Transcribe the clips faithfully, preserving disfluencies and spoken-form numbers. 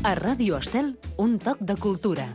A Ràdio Estel, un toc de cultura.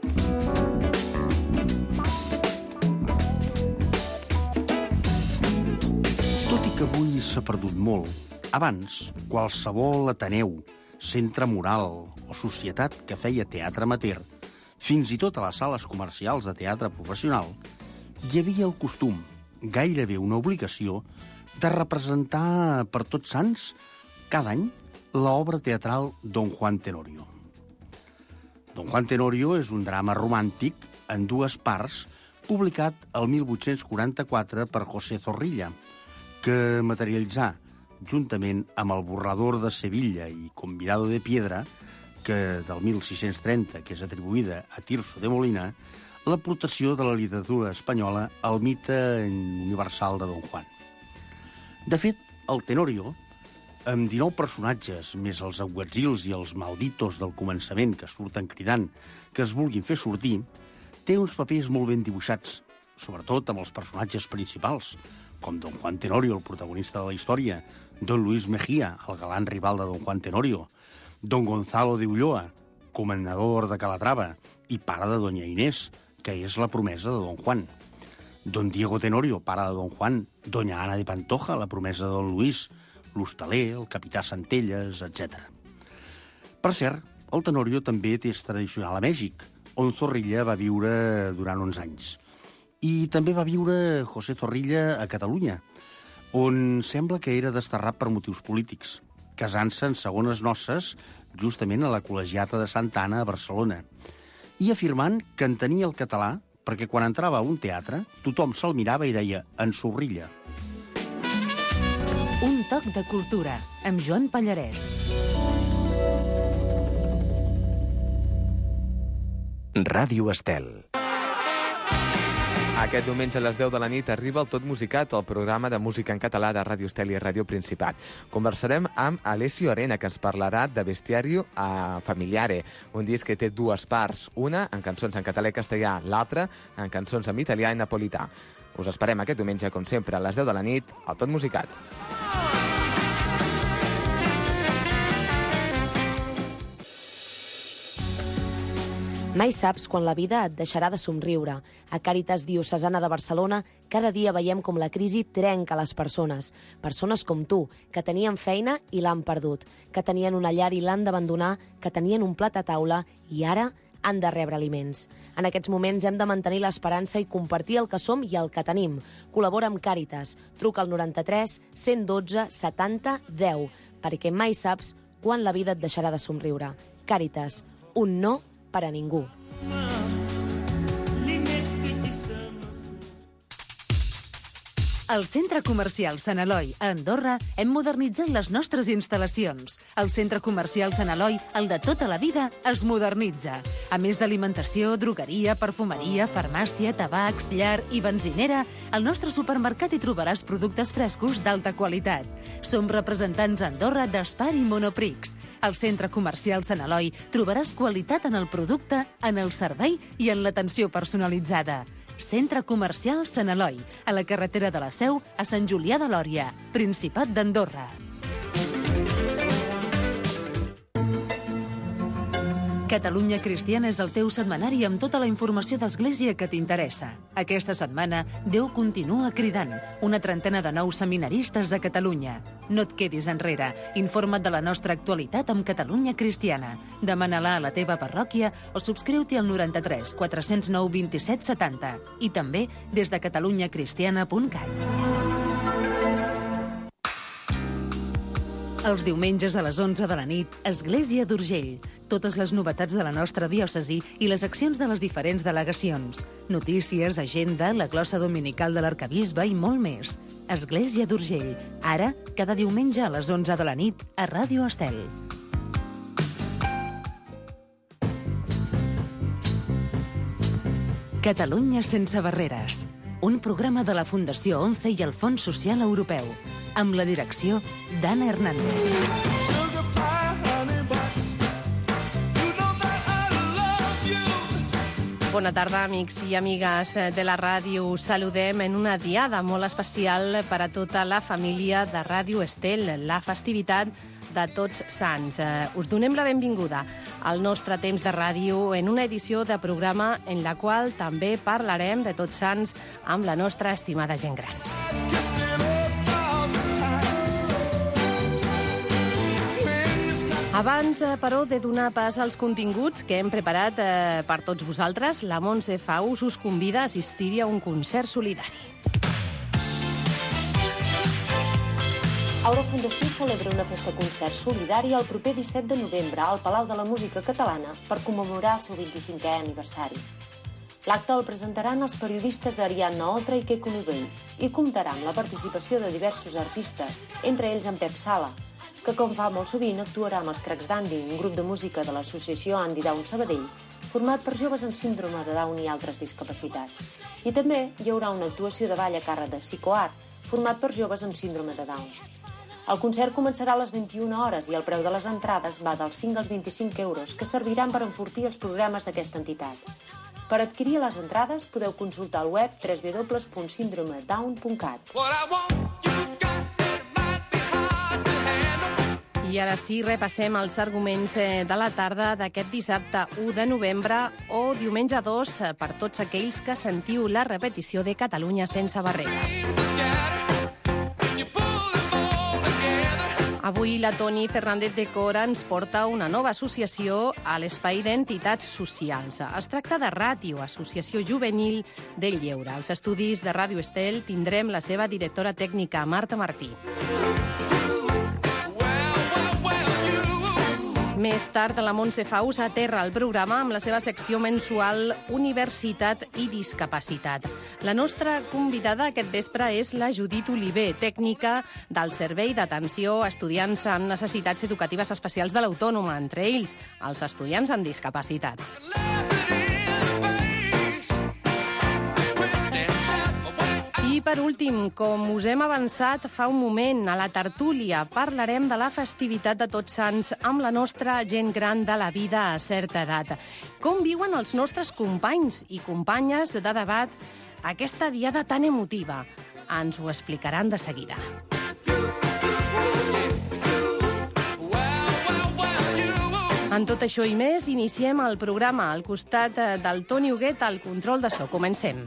Tot i que avui s'ha perdut molt, abans qualsevol ateneu, centre moral o societat que feia teatre amateur, fins i tot a les sales comercials de teatre professional, hi havia el costum, gairebé una obligació, de representar per Tots Sants, cada any, l'obra teatral Don Juan Tenorio. Don Juan Tenorio és un drama romàntic en dues parts publicat el mil vuit-cents quaranta-quatre per José Zorrilla, que materialitzà, juntament amb el Borrador de Sevilla i Convidado de Piedra, que del mil sis-cents trenta, que és atribuïda a Tirso de Molina, l'aportació de la literatura espanyola al mite universal de Don Juan. De fet, el Tenorio, amb dinou personatges, més els aguatzils i els malditos del començament que surten cridant que es vulguin fer sortir, té uns papers molt ben dibuixats, sobretot amb els personatges principals, com Don Juan Tenorio, el protagonista de la història, Don Luis Mejía, el galant rival de Don Juan Tenorio, Don Gonzalo de Ulloa, comendador de Calatrava i pare de Doña Inés, que és la promesa de Don Juan, Don Diego Tenorio, pare de Don Juan, Doña Ana de Pantoja, la promesa de Don Luis, l'hostaler, el capità Centelles, etcètera. Per cert, el Tenorio també és tradicional a Mèxic, on Zorrilla va viure durant onze anys. I també va viure José Zorrilla a Catalunya, on sembla que era desterrat per motius polítics, casant-se en segones noces justament a la Col·legiata de Santa Anna a Barcelona, i afirmant que entenia el català perquè quan entrava a un teatre tothom se'l mirava i deia «En Zorrilla». Un toc de cultura, amb Joan Pallarès. Ràdio Estel. Aquest diumenge a les deu de la nit arriba el Tot Musicat, el programa de música en català de Ràdio Estel i Ràdio Principat. Conversarem amb Alessio Arena, que ens parlarà de Bestiario a Familiare, un disc que té dues parts, una en cançons en català i castellà, l'altra en cançons en italià i napolità. Us esperem aquest diumenge, com sempre, a les deu de la nit, al Tot Musicat. Mai saps quan la vida et deixarà de somriure. A Càritas Diocesana de Barcelona cada dia veiem com la crisi trenca les persones. Persones com tu, que tenien feina i l'han perdut, que tenien una llar i l'han d'abandonar, que tenien un plat a taula i ara han de rebre aliments. En aquests moments hem de mantenir l'esperança i compartir el que som i el que tenim. Col·labora amb Càritas. Truca al noranta-tres cent dotze setanta deu, perquè mai saps quan la vida et deixarà de somriure. Càritas, un no per a ningú. Al Centre Comercial Sant Eloi, a Andorra, hem modernitzat les nostres instal·lacions. El Centre Comercial Sant Eloi, el de tota la vida, es modernitza. A més d'alimentació, drogueria, perfumeria, farmàcia, tabacs, llar i benzinera, al nostre supermercat hi trobaràs productes frescos d'alta qualitat. Som representants a Andorra d'Espar i Monoprix. Al Centre Comercial Sant Eloi trobaràs qualitat en el producte, en el servei i en l'atenció personalitzada. Centre Comercial Sant Eloi, a la carretera de la Seu, a Sant Julià de Lòria, Principat d'Andorra. Catalunya Cristiana és el teu setmanari amb tota la informació d'Església que t'interessa. Aquesta setmana, Déu continua cridant. Una trentena de nous seminaristes a Catalunya. No et quedis enrere. Informa't de la nostra actualitat amb Catalunya Cristiana. Demana-la a la teva parròquia o subscriu-t'hi al noranta-tres quatre cents nou vint-i-set setanta i també des de catalunya cristiana punt cat. Els diumenges a les onze de la nit, Església d'Urgell. Totes les novetats de la nostra diòcesi i les accions de les diferents delegacions. Notícies, agenda, la glossa dominical de l'arcabisbe i molt més. Església d'Urgell. Ara, cada diumenge a les onze de la nit, a Ràdio Estel. Catalunya sense barreres. Un programa de la Fundació ONCE i el Fons Social Europeu, amb la direcció d'Anna Hernández. Bona tarda, amics i amigues de la ràdio. Us saludem en una diada molt especial per a tota la família de Ràdio Estel, la festivitat de Tots Sants. Eh, us donem la benvinguda al nostre temps de ràdio en una edició de programa en la qual també parlarem de Tots Sants amb la nostra estimada gent gran. Abans, però, de donar pas als continguts que hem preparat eh, per tots vosaltres, la Montse Faus us convida a assistir a un concert solidari. Aura Fundació celebra una festa-concert solidari el proper disset de novembre al Palau de la Música Catalana per commemorar el seu vint-i-cinquè aniversari. L'acte el presentaran els periodistes Ariadna Oltra i Queco Novell i comptarà amb la participació de diversos artistes, entre ells en Pep Sala, que com fa molt sovint actuarà amb els Cracs d'Andy, un grup de música de l'associació Andy Down Sabadell, format per joves amb síndrome de Down i altres discapacitats. I també hi haurà una actuació de ball a càrrec de Psicoart, format per joves amb síndrome de Down. El concert començarà a les vint-i-una hores i el preu de les entrades va dels cinc als vint-i-cinc euros, que serviran per enfortir els programes d'aquesta entitat. Per adquirir les entrades podeu consultar el web w w w punt síndrome down punt cat. I ara sí, repassem els arguments de la tarda d'aquest dissabte u de novembre o diumenge dos per tots aquells que sentiu la repetició de Catalunya sense barreres. Avui la Toni Fernández de Cora ens porta una nova associació a l'Espai d'Entitats Socials. Es tracta de Ràtio, Associació Juvenil del Lleure. Als estudis de Ràdio Estel tindrem la seva directora tècnica, Marta Martí. Més tard, la Montse Faus aterra al programa amb la seva secció mensual Universitat i Discapacitat. La nostra convidada aquest vespre és la Judit Oliver, tècnica del Servei d'Atenció a Estudiants amb Necessitats Educatives Especials de l'Autònoma, entre ells els estudiants amb discapacitat. I per últim, com us hem avançat fa un moment a la tertúlia, parlarem de la festivitat de Tots Sants amb la nostra gent gran de la vida a certa edat. Com viuen els nostres companys i companyes de debat aquesta diada tan emotiva? Ens ho explicaran de seguida. En tot això i més, iniciem el programa al costat del Toni Huguet al control de so. Comencem.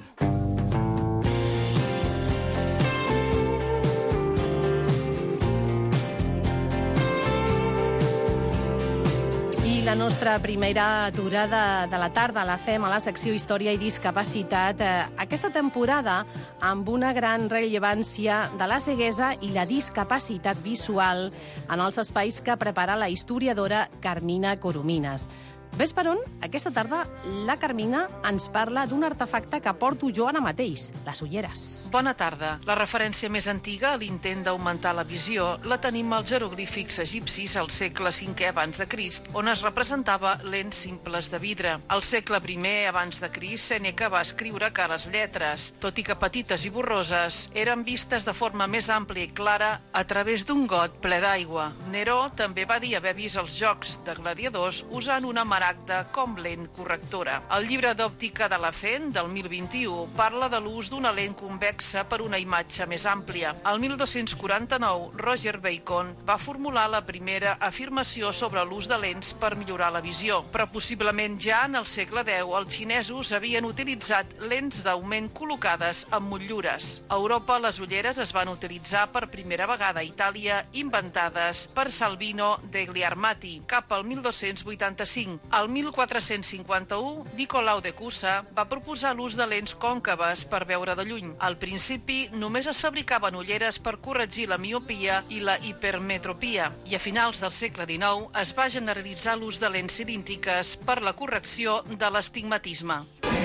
La nostra primera aturada de la tarda la fem a la secció Història i Discapacitat. Aquesta temporada amb una gran rellevància de la ceguesa i la discapacitat visual en els espais que prepara la historiadora Carmina Coromines. Ves per on? Aquesta tarda la Carmina ens parla d'un artefacte que porto jo ara mateix, les ulleres. Bona tarda. La referència més antiga a l'intent d'augmentar la visió la tenim als jeroglífics egipcis al segle cinquè abans de Crist, on es representava lents simples de vidre. Al segle primer abans de Crist, Sèneca va escriure que les lletres, tot i que petites i borroses, eren vistes de forma més àmplia i clara a través d'un got ple d'aigua. Neró també va dir haver vist els jocs de gladiadors usant una maragda com lent correctora. El llibre d'òptica de Lafent, del mil vint-i-u, parla de l'ús d'una lent convexa per una imatge més àmplia. El mil dos-cents quaranta-nou, Roger Bacon va formular la primera afirmació sobre l'ús de lents per millorar la visió, però possiblement ja en el segle deu els xinesos havien utilitzat lents d'augment col·locades amb motllures. A Europa les ulleres es van utilitzar per primera vegada a Itàlia, inventades per Salvino degli Armati, cap al mil dos-cents vuitanta-cinc. Al mil quatre-cents cinquanta-u, Nicolau de Cusa va proposar l'ús de lents còncaves per veure de lluny. Al principi, només es fabricaven ulleres per corregir la miopia i la hipermetropia, i a finals del segle dinou es va generalitzar l'ús de lents cilíndriques per la correcció de l'astigmatisme.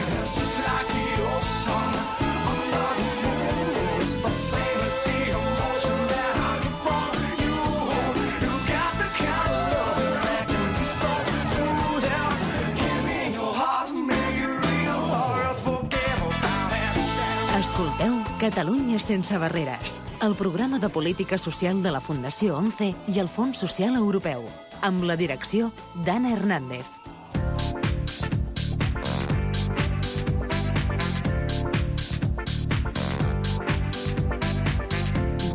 Escolteu Catalunya sense barreres, el programa de política social de la Fundació ONCE i el Fons Social Europeu, amb la direcció d'Anna Hernández.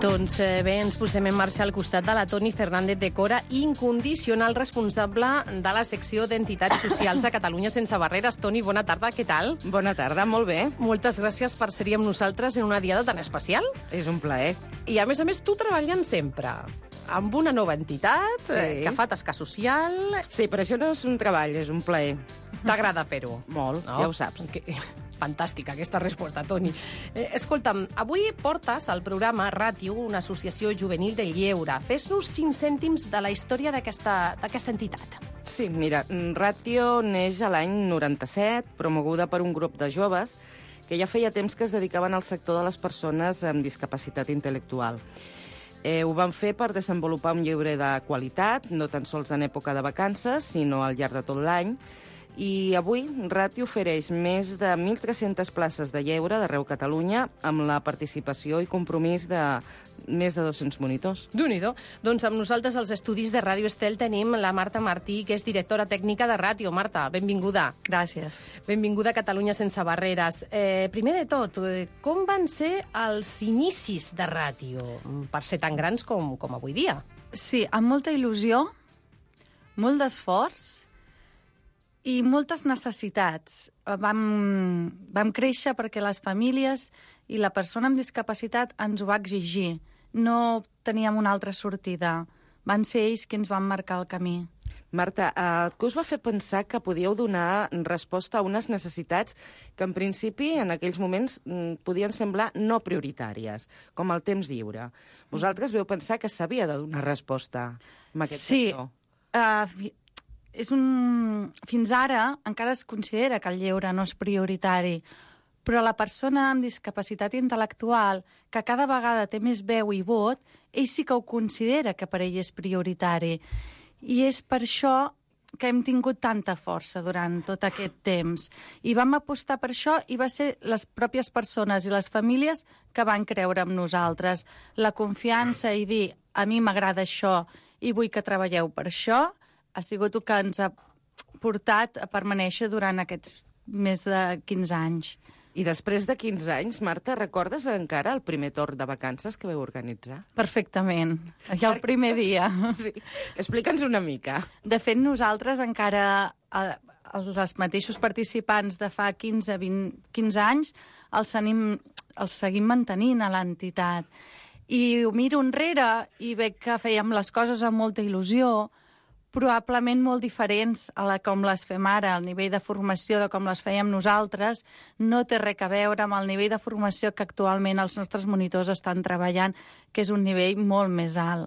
Doncs eh, bé, ens posem en marxa al costat de la Toni Fernández de Cora, incondicional responsable de la secció d'Entitats Socials a Catalunya Sense Barreres. Toni, bona tarda, què tal? Bona tarda, molt bé. Moltes gràcies per ser-hi amb nosaltres en una diada tan especial. És un plaer. I a més a més, tu treballant sempre amb una nova entitat Sí. eh, que fa tasca social. Sí, però això no és un treball, és un plaer. T'agrada fer-ho? Molt, No? ja ho saps. Que... Fantàstica, aquesta resposta, Toni. Eh, escolta'm, avui portes al programa Ràtio, una associació juvenil del lleure. Fes-nos cinc cèntims de la història d'aquesta d'aquesta entitat. Sí, mira, Ràtio neix a l'any noranta-set, promoguda per un grup de joves que ja feia temps que es dedicaven al sector de les persones amb discapacitat intel·lectual. Eh, ho van fer per desenvolupar un lleure de qualitat, no tan sols en època de vacances, sinó al llarg de tot l'any. I avui Ràtio ofereix més de mil tres-centes places de lleure d'arreu Catalunya amb la participació i compromís de més de dos-cents monitors. Déu-n'hi-do. Doncs amb nosaltres als estudis de Ràdio Estel tenim la Marta Martí, que és directora tècnica de Ràtio. Marta, benvinguda. Gràcies. Benvinguda a Catalunya Sense Barreres. Eh, primer de tot, eh, com van ser els inicis de Ràtio per ser tan grans com, com avui dia? Sí, amb molta il·lusió, molt d'esforç i moltes necessitats. Vam, vam créixer perquè les famílies i la persona amb discapacitat ens ho va exigir. No teníem una altra sortida. Van ser ells qui ens van marcar el camí. Marta, eh, què us va fer pensar que podíeu donar resposta a unes necessitats que en principi en aquells moments mm, podien semblar no prioritàries, com el temps lliure? Vosaltres veu pensar que s'havia de donar resposta a aquest sí, sector? Sí, uh, és un... fins ara encara es considera que el lleure no és prioritari, però la persona amb discapacitat intel·lectual, que cada vegada té més veu i vot, ell sí que ho considera que per ell és prioritari. I és per això que hem tingut tanta força durant tot aquest temps. I vam apostar per això i va ser les pròpies persones i les famílies que van creure en nosaltres. La confiança i dir, a mi m'agrada això i vull que treballeu per això, ha sigut el que ens ha portat a permanèixer durant aquests més de quinze anys. I després de quinze anys, Marta, recordes encara el primer torn de vacances que vau organitzar? Perfectament. Ja el primer dia. Sí. Explica'ns una mica. De fet, nosaltres encara, eh, els mateixos participants de fa quinze, vint, quinze anys, els, tenim, els seguim mantenint a l'entitat. I ho miro enrere i veig que fèiem les coses amb molta il·lusió, probablement molt diferents a la com les fem ara. El nivell de formació de com les fèiem nosaltres no té res a veure amb el nivell de formació que actualment els nostres monitors estan treballant, que és un nivell molt més alt.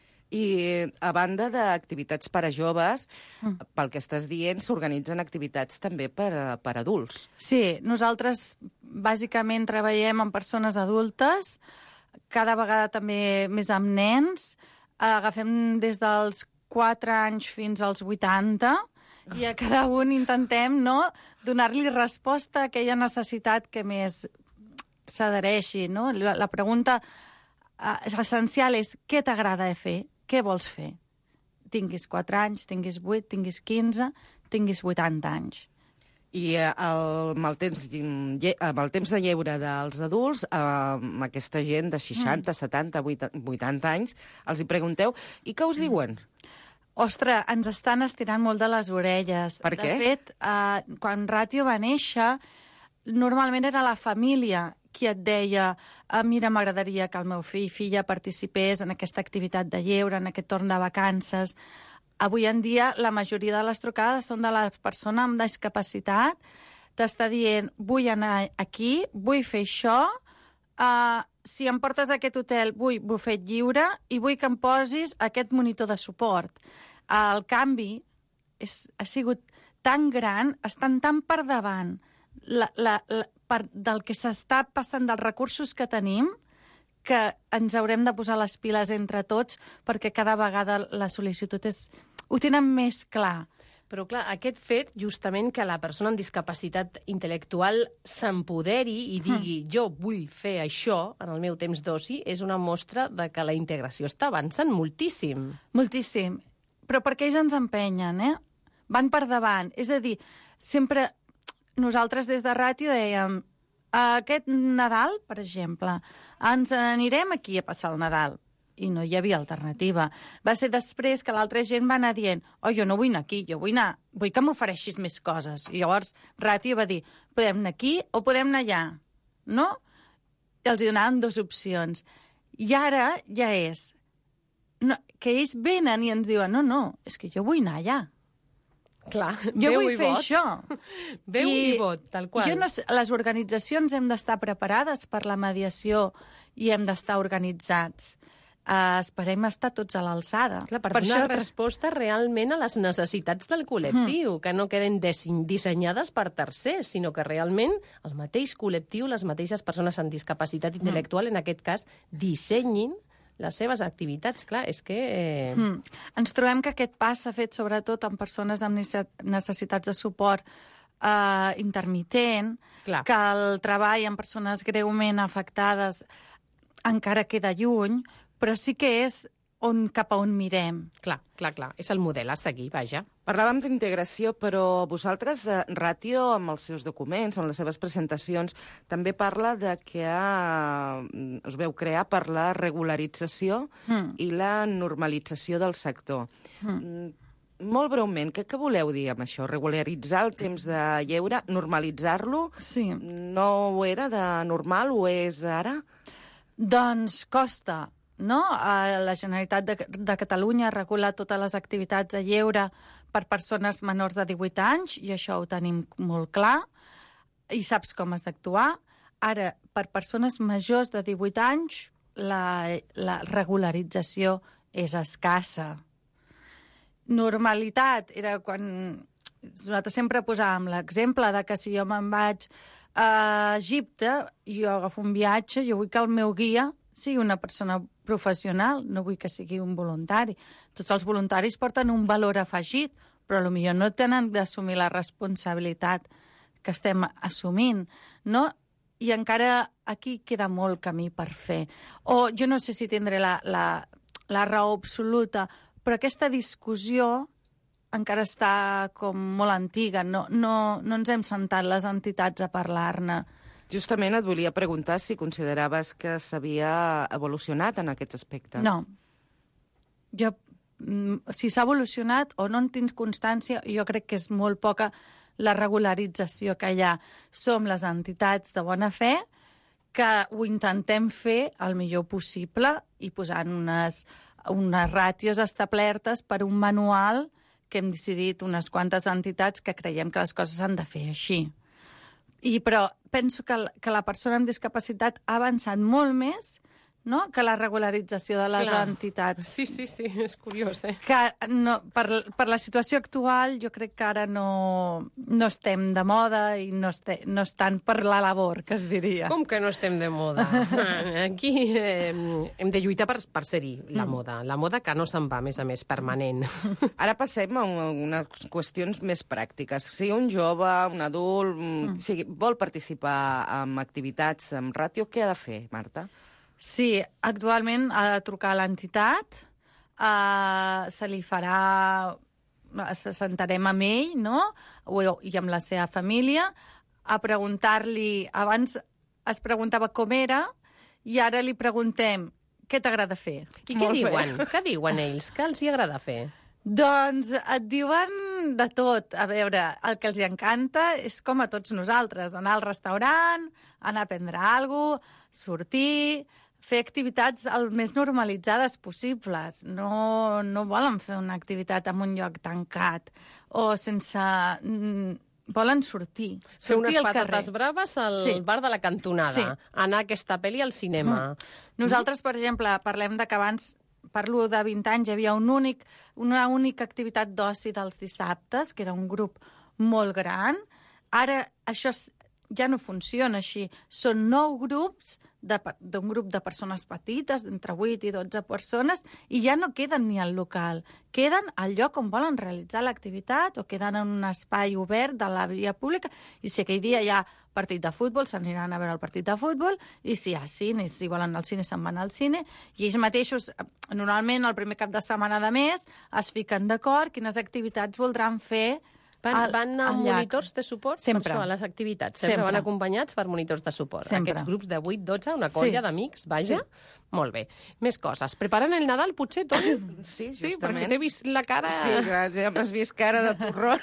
I a banda d'activitats per a joves, mm. pel que estàs dient, s'organitzen activitats també per a, per a adults. Sí, nosaltres bàsicament treballem amb persones adultes, cada vegada també més amb nens, agafem des dels quatre anys fins als vuitanta, i a cada un intentem no, donar-li resposta a aquella necessitat que més s'adhereixi. No? La, la pregunta uh, essencial és què t'agrada fer? Què vols fer? Tinguis quatre anys, tinguis vuit, tinguis quinze, tinguis vuitanta anys. I eh, el, amb, el temps, amb el temps de lleure dels adults, eh, amb aquesta gent de seixanta, mm. setanta, vuitanta anys, els hi pregunteu, i què us diuen? Ostres, ens estan estirant molt de les orelles. Per què? De fet, eh, quan Ràtio va néixer, normalment era la família qui et deia ah, mira, m'agradaria que el meu fill filla participés en aquesta activitat de lleure, en aquest torn de vacances. Avui en dia, la majoria de les trucades són de la persona amb discapacitat. T'està dient, vull anar aquí, vull fer això, uh, si em portes a aquest hotel, vull bufet lliure i vull que em posis aquest monitor de suport. El canvi és, ha sigut tan gran, estan tan per davant la, la, la, per, del que s'està passant, dels recursos que tenim, que ens haurem de posar les piles entre tots perquè cada vegada la sol·licitud és... ho tenen més clar. Però, clar, aquest fet, justament, que la persona amb discapacitat intel·lectual s'empoderi i digui mm. jo vull fer això en el meu temps d'oci, és una mostra de que la integració està avançant moltíssim. Moltíssim. Però perquè ells ens empenyen, eh? Van per davant. És a dir, sempre nosaltres des de Ràtio dèiem aquest Nadal, per exemple, ens anirem aquí a passar el Nadal. I no hi havia alternativa. Va ser després que l'altra gent va anar dient oh, jo no vull anar aquí, jo vull anar, vull que m'ofereixis més coses. I llavors Ràtio va dir, podem anar aquí o podem anar allà, no? I els donaven dues opcions. I ara ja és no, que ells venen i ens diuen no, no, és que jo vull anar allà. Clar, jo veu vull i fer vot. això. Veu i, i vot, tal qual. Jo no sé, les organitzacions hem d'estar preparades per la mediació i hem d'estar organitzats. Uh, esperem estar tots a l'alçada. Clar, per, per donar això... resposta realment a les necessitats del col·lectiu, mm. que no queden dissenyades per tercers, sinó que realment el mateix col·lectiu, les mateixes persones amb discapacitat intel·lectual, mm. en aquest cas, dissenyin les seves activitats. Clar, és que... Eh... Mm. Ens trobem que aquest pas s'ha fet sobretot amb persones amb necessitats de suport eh, intermitent, Clar. Que el treball amb persones greument afectades encara queda lluny, però sí que és on, cap a on mirem. Clar, clar, clar. És el model a seguir, vaja. Parlàvem d'integració, però vosaltres, eh, Ràtio, amb els seus documents, amb les seves presentacions, també parla de que eh, us veu crear per la regularització mm. i la normalització del sector. Mm. Molt breument, què, què voleu dir amb això? Regularitzar el temps de lleure, normalitzar-lo? Sí. No ho era de normal, ho és ara? Doncs costa. No? La Generalitat de, de Catalunya regula totes les activitats de lleure per persones menors de divuit anys, i això ho tenim molt clar, i saps com has d'actuar. Ara, per persones majors de divuit anys, la, la regularització és escassa. Normalitat era quan... Nosaltres sempre posàvem l'exemple de que si jo me'n vaig a Egipte i jo agafo un viatge, jo vull que el meu guia sigui una persona professional, no vull que sigui un voluntari. Tots els voluntaris porten un valor afegit, però potser no tenen d'assumir la responsabilitat que estem assumint, no? I encara aquí queda molt camí per fer. O jo no sé si tindré la, la, la raó absoluta, però aquesta discussió encara està com molt antiga. No, no, no ens hem sentat les entitats a parlar-ne. Justament et volia preguntar si consideraves que s'havia evolucionat en aquests aspectes. No. Jo, si s'ha evolucionat o no en tinc constància, jo crec que és molt poca la regularització que hi ha. Som les entitats de bona fe que ho intentem fer el millor possible i posant unes, unes ràtios establertes per un manual que hem decidit unes quantes entitats que creiem que les coses s'han de fer així. I, però penso que, que la persona amb discapacitat ha avançat molt més, no?, que la regularització de les Clar. entitats. Sí, sí, sí, és curiós, eh? Que no, per, per la situació actual jo crec que ara no, no estem de moda i no, este, no estan per la labor, que es diria. Com que no estem de moda? Aquí eh, hem de lluitar per, per ser-hi, la mm. moda. La moda que no se'n va, a més a més, permanent. Ara passem a unes qüestions més pràctiques. Si un jove, un adult, mm. sigui, vol participar en activitats amb Ràtio, què ha de fer, Marta? Sí, actualment ha de trucar a l'entitat, uh, se li farà... se sentarem amb ell, no?, i amb la seva família, a preguntar-li... Abans es preguntava com era, i ara li preguntem què t'agrada fer. I què diuen? Què diuen ells? Què els hi agrada fer? Doncs et diuen de tot. A veure, el que els encanta és com a tots nosaltres, anar al restaurant, anar a prendre alguna cosa, sortir, fer activitats el més normalitzades possibles. No, no volen fer una activitat en un lloc tancat o sense... Volen sortir. Fer sortir unes patates braves al sí. bar de la cantonada. Sí. Anar a aquesta pel·li al cinema. Mm. Nosaltres, per exemple, parlem de que abans, parlo de vint anys, hi havia un únic, una única activitat d'oci dels dissabtes, que era un grup molt gran. Ara això ja no funciona així. Són nou grups d'un grup de persones petites, d'entre vuit i dotze persones, i ja no queden ni al local. Queden al lloc on volen realitzar l'activitat o queden en un espai obert de la via pública, i si aquell dia hi ha partit de futbol, s'aniran a veure el partit de futbol, i si hi ha cine, si volen al cine, se'n van al cine, i ells mateixos, normalment, el primer cap de setmana de mes, es fiquen d'acord quines activitats voldran fer Van, Al- van amb al llac. monitors de suport? Sempre. Per això, a les activitats. Sempre, Sempre. van acompanyats per monitors de suport. Sempre. Aquests grups de vuit, dotze, una colla Sí. d'amics, vaja. Sí. Molt bé. Més coses. Preparen el Nadal, potser, Toni? Sí, Sí, justament. perquè t'he vist la cara... Sí, ja m'has vist cara de torrons.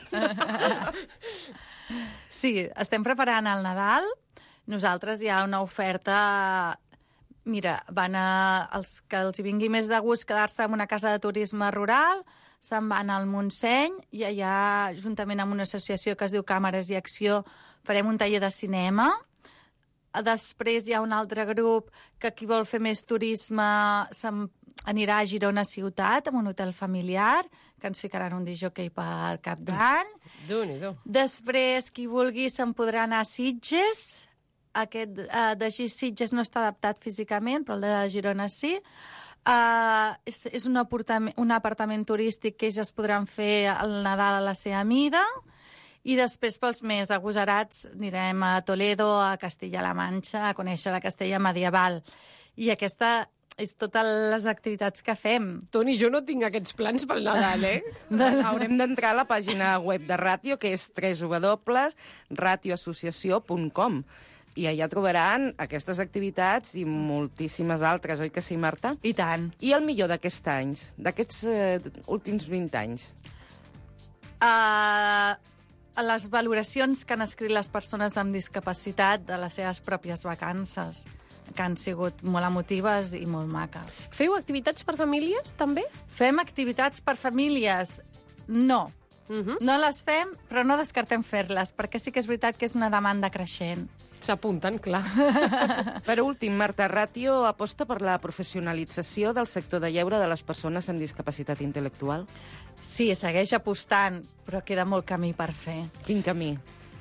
Sí, estem preparant el Nadal. Nosaltres hi ha una oferta... Mira, van a... els que els hi vingui més de gust quedar-se en una casa de turisme rural, se'n van al Montseny i allà, juntament amb una associació que es diu Càmeres i Acció, farem un taller de cinema. Després hi ha un altre grup que qui vol fer més turisme se'n anirà a Girona ciutat, amb un hotel familiar, que ens ficaran un disjockey per cap d'any. Déu-n'hi-do. Després, qui vulgui, se'n podrà anar a Sitges. Aquest uh, de Sitges no està adaptat físicament, però el de Girona sí. Uh, és és un, apartament, un apartament turístic que ells es podran fer el Nadal a la seva mida. I després, pels més agosarats, anirem a Toledo, a Castilla-La Manxa, a conèixer la Castella medieval. I aquesta és totes les activitats que fem. Toni, jo no tinc aquests plans pel Nadal, eh? Haurem d'entrar a la pàgina web de Ràtio, que és w w w punt ratioassociació punt com. I allà trobaran aquestes activitats i moltíssimes altres, oi que sí, Marta? I tant. I el millor d'aquests anys, d'aquests eh, últims vint anys? Uh, les valoracions que han escrit les persones amb discapacitat de les seves pròpies vacances, que han sigut molt emotives i molt maques. Feu activitats per famílies, també? Fem activitats per famílies? No. Uh -huh. No les fem, però no descartem fer-les, perquè sí que és veritat que és una demanda creixent. S'apunten, clar. Per últim, Marta, Ràtio aposta per la professionalització del sector de lleure de les persones amb discapacitat intel·lectual. Sí, segueix apostant, però queda molt camí per fer. Quin camí?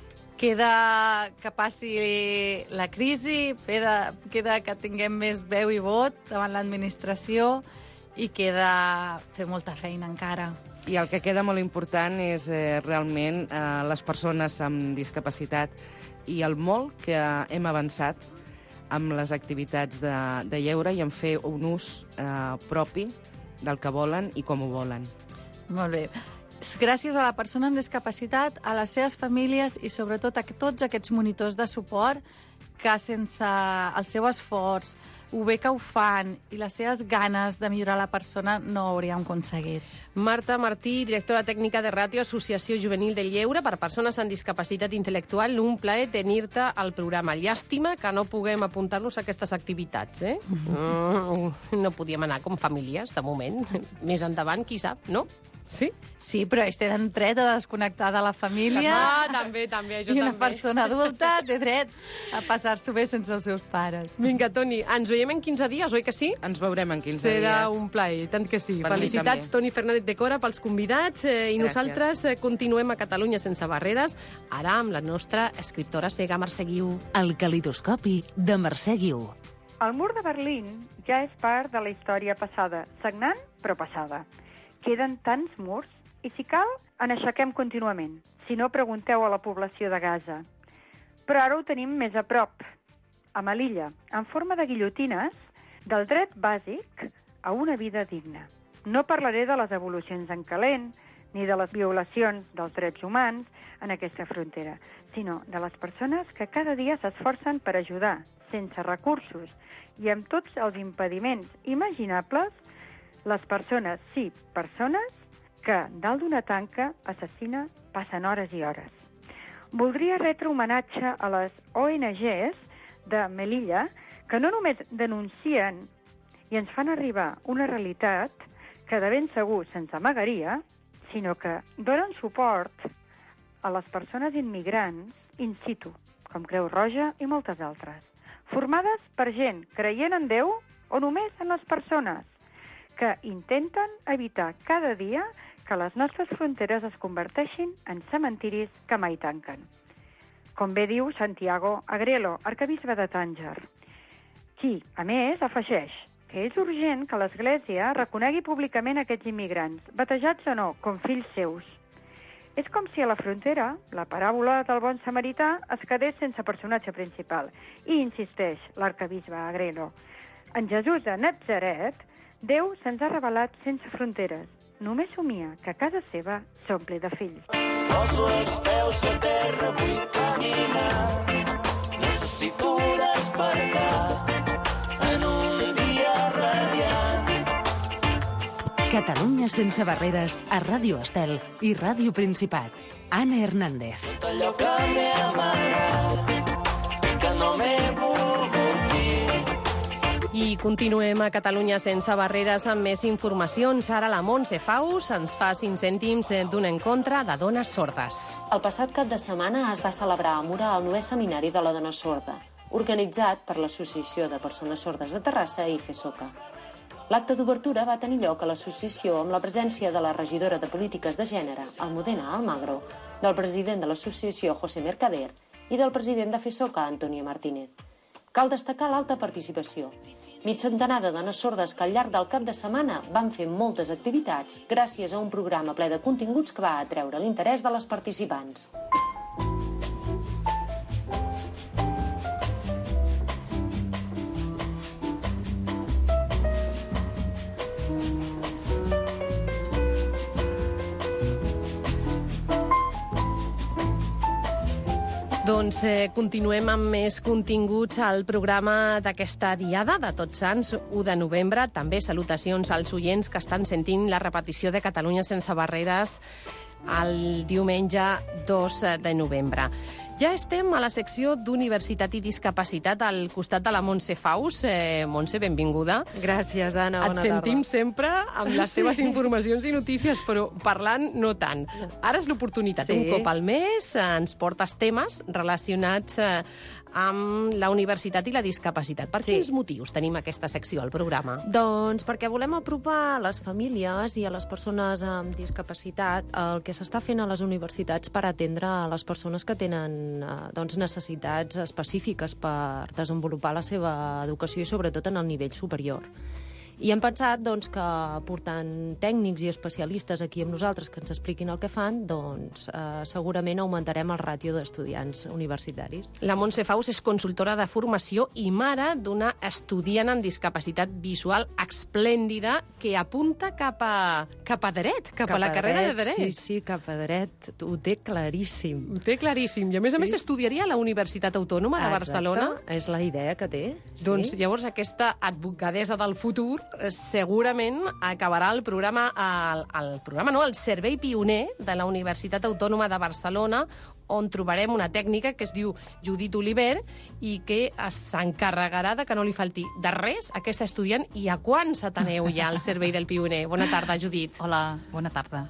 Queda que passi la crisi, queda, queda que tinguem més veu i vot davant l'administració i queda fer molta feina encara. I el que queda molt important és eh, realment eh, les persones amb discapacitat i el molt que hem avançat amb les activitats de, de lleure i en fer un ús eh, propi del que volen i com ho volen. Molt bé. Gràcies a la persona amb discapacitat, a les seves famílies i sobretot a tots aquests monitors de suport que sense el seu esforç, ho bé que ho fan i les seves ganes de millorar la persona no ho hauríem aconseguit. Marta Martí, directora tècnica de Ràtio, Associació Juvenil del Lleure per Persones amb Discapacitat Intel·lectual. Un plaer tenir-te al programa. Llàstima que no puguem apuntar-nos a aquestes activitats, eh? Mm, no podíem anar com famílies, de moment. Més endavant, qui sap, no? Sí? Sí, però ells tenen dret a desconnectar de la família. Ah, també, també, jo I una també. persona adulta té dret a passar-s'ho bé sense els seus pares. Vinga, Toni, ens veiem en quinze dies, oi que sí? Ens veurem en quinze Serà dies. un plaer, tant que sí. Per mi Felicitats, també. Toni Fernández de Cora, pels convidats. Eh, I Gràcies. nosaltres eh, continuem a Catalunya sense barreres, ara amb la nostra escriptora cega Mercè Guiu. El calidoscopi de Mercè Guiu. El mur de Berlín ja és part de la història passada, sagnant però passada. Queden tants murs i, si cal, en aixequem contínuament. Si no, pregunteu a la població de Gaza. Però ara ho tenim més a prop, a Melilla, en forma de guillotines del dret bàsic a una vida digna. No parlaré de les evolucions en calent, ni de les violacions dels drets humans en aquesta frontera, sinó de les persones que cada dia s'esforcen per ajudar, sense recursos i amb tots els impediments imaginables, les persones, sí, persones, que dalt d'una tanca assassina passen hores i hores. Voldria retre homenatge a les O N Ges de Melilla que no només denuncien i ens fan arribar una realitat que de ben segur se'ns amagaria, sinó que donen suport a les persones immigrants in situ, com Creu Roja i moltes altres, formades per gent creient en Déu o només en les persones, que intenten evitar cada dia que les nostres fronteres es converteixin en cementiris que mai tanquen. Com bé diu Santiago Agrelo, arquebisbe de Tànger, qui, a més, afegeix que és urgent que l'Església reconegui públicament aquests immigrants, batejats o no, com fills seus. És com si a la frontera la paràbola del bon samarità es quedés sense personatge principal. I insisteix l'arquebisbe Agrelo. En Jesús de Natzaret, Déu se'ns ha revelat sense fronteres. Només somia que casa seva s'ompli de fills. Poso els peus a terra, vull caminar. Necessito despertar en un dia radiant. Catalunya sense barreres a Ràdio Estel i Ràdio Principat. Anna Hernández. Tot allò que m'he amagat, que no m'he volgut dir. I continuem a Catalunya sense barreres amb més informacions. Ara la Montse Faus ens fa cinc cèntims d'un encontre de dones sordes. El passat cap de setmana es va celebrar a Mura el novè seminari de la dona sorda, organitzat per l'Associació de Persones Sordes de Terrassa i FESOCA. L'acte d'obertura va tenir lloc a l'associació amb la presència de la regidora de Polítiques de Gènere, Almudena Almagro, del president de l'associació, José Mercader, i del president de FESOCA, Antonio Martínez. Cal destacar l'alta participació. Mig centenar de dones sordes que al llarg del cap de setmana van fer moltes activitats gràcies a un programa ple de continguts que va atreure l'interès de les participants. Doncs eh, continuem amb més continguts al programa d'aquesta diada de Tots Sants, u de novembre. També salutacions als oients que estan sentint la repetició de Catalunya sense barreres el diumenge dos de novembre. Ja estem a la secció d'Universitat i Discapacitat al costat de la Montse Faus. Eh, Montse, benvinguda. Gràcies, Anna. Bona tarda. Et sentim tarda. sempre amb les Sí. teves informacions i notícies, però parlant no tant. Ara és l'oportunitat. Sí. Un cop al mes eh, ens portes temes relacionats eh, amb la universitat i la discapacitat. Per Sí. quins motius tenim aquesta secció al programa? Doncs perquè volem apropar a les famílies i a les persones amb discapacitat el que s'està fent a les universitats per atendre a les persones que tenen eh, doncs, necessitats específiques per desenvolupar la seva educació i sobretot en el nivell superior. I hem pensat doncs, que portant tècnics i especialistes aquí amb nosaltres que ens expliquin el que fan, doncs eh, segurament augmentarem el ràtio d'estudiants universitaris. La Montse Faus és consultora de formació i mare d'una estudiant amb discapacitat visual esplèndida que apunta cap a, cap a dret, cap, cap a la carrera dret, de dret. Sí, sí, cap a dret. Ho té claríssim. Ho té claríssim. I a més a Sí. més estudiaria a la Universitat Autònoma de Barcelona. Exacte, és la idea que té. Sí. Doncs llavors aquesta advocadessa del futur eh, segurament acabarà el programa, el, el programa no, el servei pioner de la Universitat Autònoma de Barcelona, on trobarem una tècnica que es diu Judit Oliver i que s'encarregarà de que no li falti de res a aquesta estudiant. I a quants ateneu ja al servei del pioner? Bona tarda, Judit. Hola, bona tarda.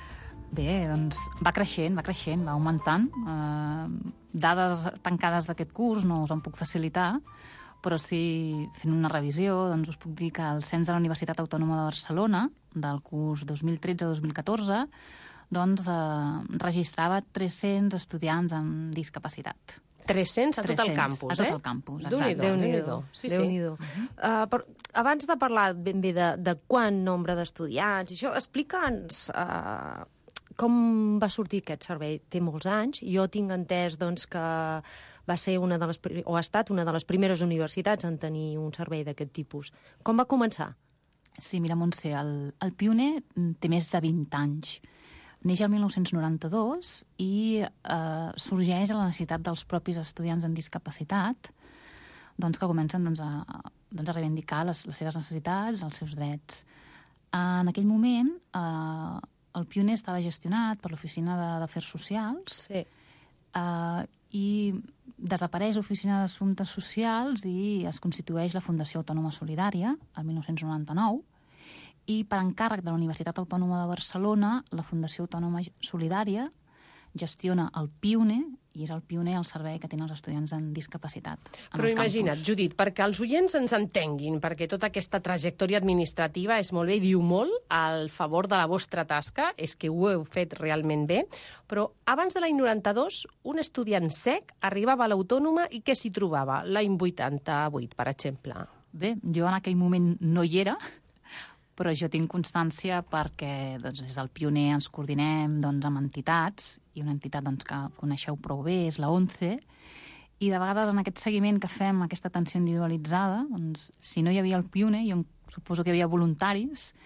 Bé, doncs va creixent, va creixent, va augmentant. Eh, dades tancades d'aquest curs no us en puc facilitar, però sí, fent una revisió, doncs us puc dir que el cens de la Universitat Autònoma de Barcelona, del curs dos mil tretze dos mil catorze, doncs eh, registrava tres-cents estudiants amb discapacitat. tres-cents a tot el campus, a tot eh? el campus, Déu-n'hi-do, exacte. Déu-n'hi-do. Sí, sí. Déu-n'hi-do. Uh, però abans de parlar ben bé de, de quant nombre d'estudiants, això, explica'ns uh, com va sortir aquest servei. Té molts anys. Jo tinc entès doncs, que va ser una de les, o ha estat una de les primeres universitats en tenir un servei d'aquest tipus. Com va començar? Sí, mira, Montse, el, el pioner té més de vint anys. Neix el mil nou-cents noranta-dos i eh, sorgeix a la necessitat dels propis estudiants amb discapacitat doncs, que comencen doncs, a, doncs, a reivindicar les, les seves necessitats, els seus drets. En aquell moment, eh, el pioner estava gestionat per l'Oficina d'Afers Socials sí. eh, i desapareix l'Oficina d'Assumptes Socials i es constitueix la Fundació Autònoma Solidària, el mil nou-cents noranta-nou, i per encàrrec de la Universitat Autònoma de Barcelona, la Fundació Autònoma Solidària gestiona el pioner, i és el pioner el servei que tenen els estudiants amb discapacitat. Però imagina't, Judit, perquè els oients ens entenguin, perquè tota aquesta trajectòria administrativa és molt bé, diu molt al favor de la vostra tasca, és que ho heu fet realment bé, però abans de l'any noranta-dos, un estudiant cec arribava a l'Autònoma i què s'hi trobava? L'any vuitanta-vuit, per exemple. Bé, jo en aquell moment no hi era, però jo tinc constància perquè doncs, des del pioner ens coordinem doncs, amb entitats, i una entitat doncs, que coneixeu prou bé és la ONCE, i de vegades en aquest seguiment que fem, aquesta atenció individualitzada, doncs, si no hi havia el pioner, jo suposo que hi havia voluntaris,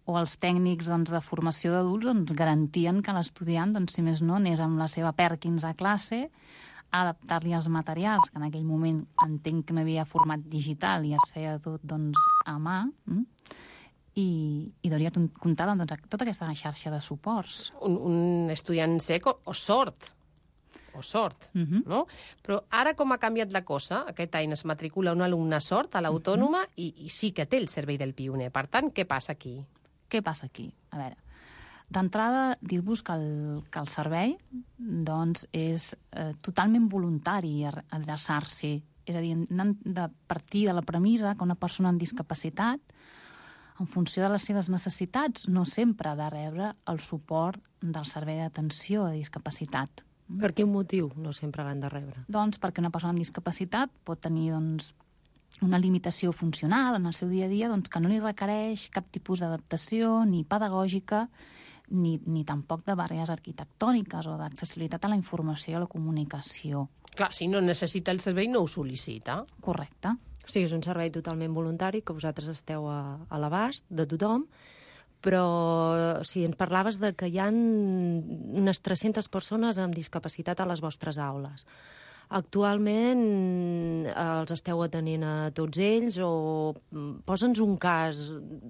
o els tècnics doncs, de formació d'adults doncs, garantien que l'estudiant, doncs, si més no, anés amb la seva Perkins a classe, a adaptar-li els materials, que en aquell moment entenc que no havia format digital i es feia tot doncs, a mà, hm? i, i hauria comptar doncs, tota aquesta xarxa de suports. Un, un estudiant sec o, o sord, o sord, uh -huh. no? Però ara com ha canviat la cosa? Aquest any es matricula un alumne sord a l'Autònoma uh -huh. i, i sí que té el servei del pioner. Per tant, què passa aquí? Què passa aquí? A veure, d'entrada, dir-vos que el, que el servei doncs, és eh, totalment voluntari adreçar-s'hi. És a dir, hem de partir de la premissa que una persona amb discapacitat, en funció de les seves necessitats, no sempre ha de rebre el suport del servei d'atenció a discapacitat. Per quin motiu no sempre l'han de rebre? Doncs perquè una persona amb discapacitat pot tenir doncs, una limitació funcional en el seu dia a dia doncs, que no li requereix cap tipus d'adaptació ni pedagògica ni, ni tampoc de barreres arquitectòniques o d'accessibilitat a la informació i a la comunicació. Clar, si no necessita el servei no ho sol·licita. Correcte. O sigui, és un servei totalment voluntari que vosaltres esteu a, a l'abast de tothom, però si ens parlaves de que hi ha unes tres-centes persones amb discapacitat a les vostres aules. Actualment els esteu atenent a tots ells o posa'ns un cas,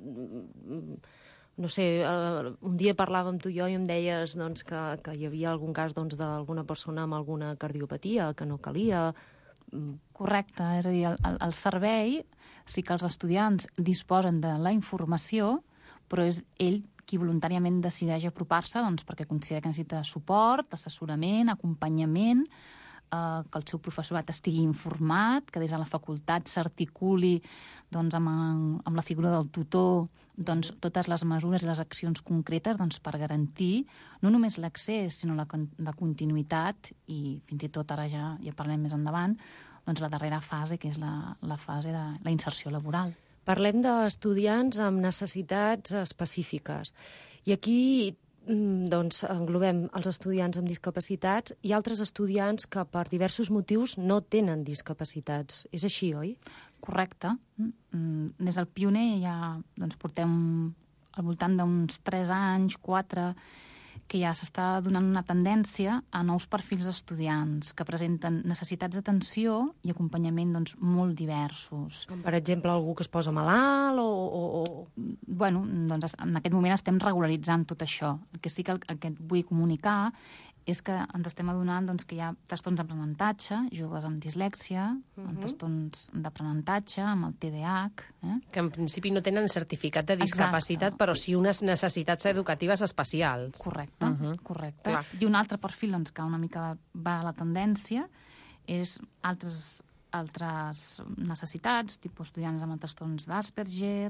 no sé, un dia parlàvem tu i jo i em deies doncs, que, que hi havia algun cas doncs, d'alguna persona amb alguna cardiopatia, que no calia. Correcte, és a dir, el, el servei sí que els estudiants disposen de la informació, però és ell qui voluntàriament decideix apropar-se doncs, perquè considera que necessita suport, assessorament, acompanyament, eh, que el seu professorat estigui informat, que des de la facultat s'articuli doncs, amb, amb la figura del tutor doncs, totes les mesures i les accions concretes doncs, per garantir no només l'accés, sinó la, la continuïtat i fins i tot ara ja, ja parlem més endavant, doncs, la darrera fase, que és la, la fase de la inserció laboral. Parlem d'estudiants amb necessitats específiques. I aquí doncs, englobem els estudiants amb discapacitats i altres estudiants que per diversos motius no tenen discapacitats. És així, oi? Correcte. Des del pioner ja doncs, portem al voltant d'uns tres anys, quatre, que ja s'està donant una tendència a nous perfils d'estudiants que presenten necessitats d'atenció i acompanyament doncs, molt diversos. Com, per exemple, algú que es posa malalt o... o, o... Bueno, doncs en aquest moment estem regularitzant tot això. El que sí que, el, el que et vull comunicar és que ens estem adonant doncs, que hi ha trastorns d'aprenentatge, joves amb dislèxia, uh-huh. amb trastorns d'aprenentatge, amb el T D A H... Eh? Que en principi no tenen certificat de discapacitat, Exacte. Però sí unes necessitats educatives especials. Correcte, uh-huh. correcte. Clar. I un altre perfil doncs, que una mica va a la tendència és altres, altres necessitats, tipus estudiants amb trastorns d'Asperger,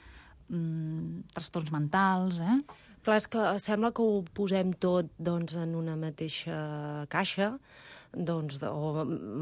mmm, trastorns mentals... Eh? Clar, és que sembla que ho posem tot doncs, en una mateixa caixa, doncs, de, o,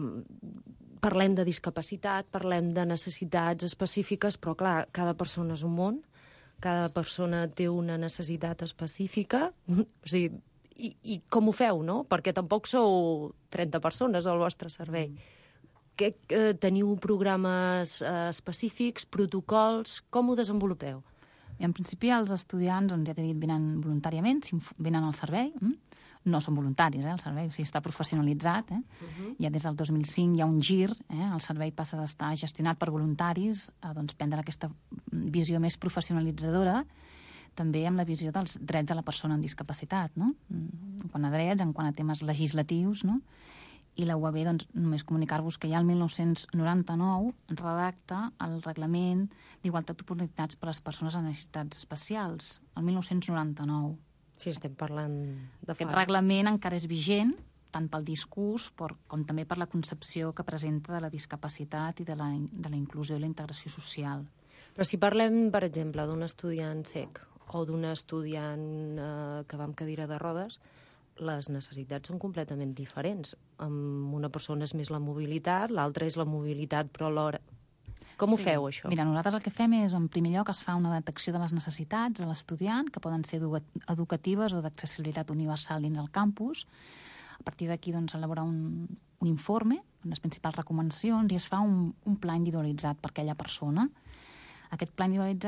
parlem de discapacitat, parlem de necessitats específiques, però clar, cada persona és un món, cada persona té una necessitat específica, o sigui, i, i com ho feu, no? Perquè tampoc sou trenta persones al vostre servei. Mm. Que, eh, teniu programes eh, específics, protocols, com ho desenvolupeu? En principi, els estudiants, doncs, ja t'he dit, venen voluntàriament, venen al servei. Hm? No són voluntaris, eh, el servei, o sigui, està professionalitzat. Eh? Uh-huh. Ja des del dos mil cinc hi ha un gir, eh? El servei passa d'estar gestionat per voluntaris a doncs, prendre aquesta visió més professionalitzadora, també amb la visió dels drets de la persona amb discapacitat, no? En quant a drets, en quant a temes legislatius, no? I la U A B, doncs, només comunicar-vos que ja el dinou noranta-nou redacta el Reglament d'Igualtat d'Oportunitats per a les persones amb necessitats especials, el dinou noranta-nou. Sí, estem parlant de fa... Aquest reglament encara és vigent, tant pel discurs per, com també per la concepció que presenta de la discapacitat i de la, de la inclusió i la integració social. Però si parlem, per exemple, d'un estudiant cec o d'un estudiant eh, que va amb cadira de rodes, les necessitats són completament diferents. Amb una persona és més la mobilitat, l'altra és la mobilitat, però alhora... Com ho sí. feu, això? Mira, nosaltres el que fem és, en primer lloc, es fa una detecció de les necessitats de l'estudiant, que poden ser edu educatives o d'accessibilitat universal dins del campus. A partir d'aquí, doncs, elabora un, un informe amb les principals recomanacions i es fa un, un pla individualitzat per aquella persona. Aquest pla individualitzat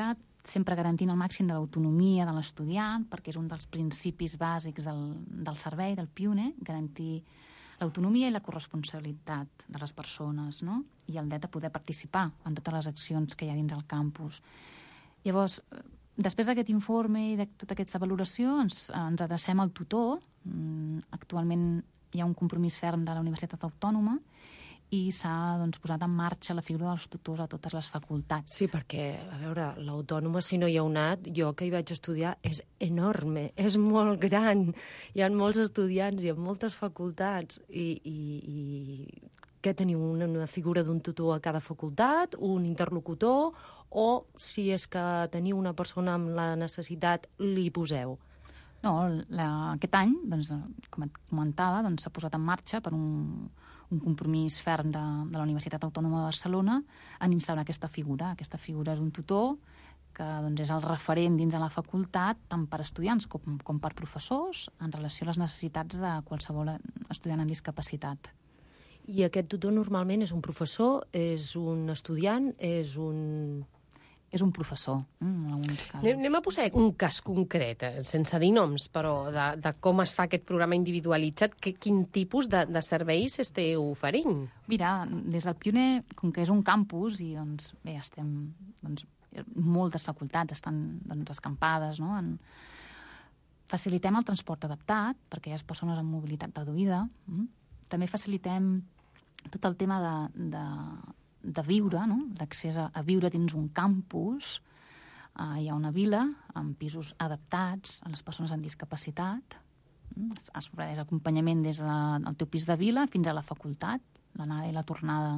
sempre garantint el màxim de l'autonomia de l'estudiant, perquè és un dels principis bàsics del, del servei, del PIUNE, garantir l'autonomia i la corresponsabilitat de les persones, no? I el dret de poder participar en totes les accions que hi ha dins el campus. Llavors, després d'aquest informe i de tota aquesta valoració, ens, ens adrecem al tutor. Actualment hi ha un compromís ferm de la Universitat Autònoma i s'ha doncs, posat en marxa la figura dels tutors a totes les facultats. Sí, perquè, a veure, l'Autònoma, si no hi ha un A T, jo que hi vaig estudiar, és enorme, és molt gran. Hi ha molts estudiants, hi ha moltes facultats, i, i, i què teniu, una, una figura d'un tutor a cada facultat, un interlocutor, o si és que teniu una persona amb la necessitat, li poseu? No, la, aquest any, doncs, com et comentava, doncs, s'ha posat en marxa per un, un compromís ferm de, de la Universitat Autònoma de Barcelona en instaurar aquesta figura. Aquesta figura és un tutor que doncs, és el referent dins de la facultat, tant per estudiants com, com per professors, en relació a les necessitats de qualsevol estudiant amb discapacitat. I aquest tutor normalment és un professor, és un estudiant, és un... És un professor, en alguns casos. Anem, anem a posar un cas concret, sense dir noms, però de, de com es fa aquest programa individualitzat, que, quin tipus de, de serveis esteu oferint? Mira, des del PIUNE, com que és un campus, i doncs, bé, estem, doncs, moltes facultats estan doncs, escampades, no? En... Facilitem el transport adaptat, perquè hi ha persones amb mobilitat reduïda. També facilitem tot el tema de... de de viure, no? L'accés a, a viure dins un campus. Uh, hi ha una vila amb pisos adaptats a les persones amb discapacitat. Mm? Es, es ofereix acompanyament des de, del teu pis de vila fins a la facultat, l'anada i la tornada.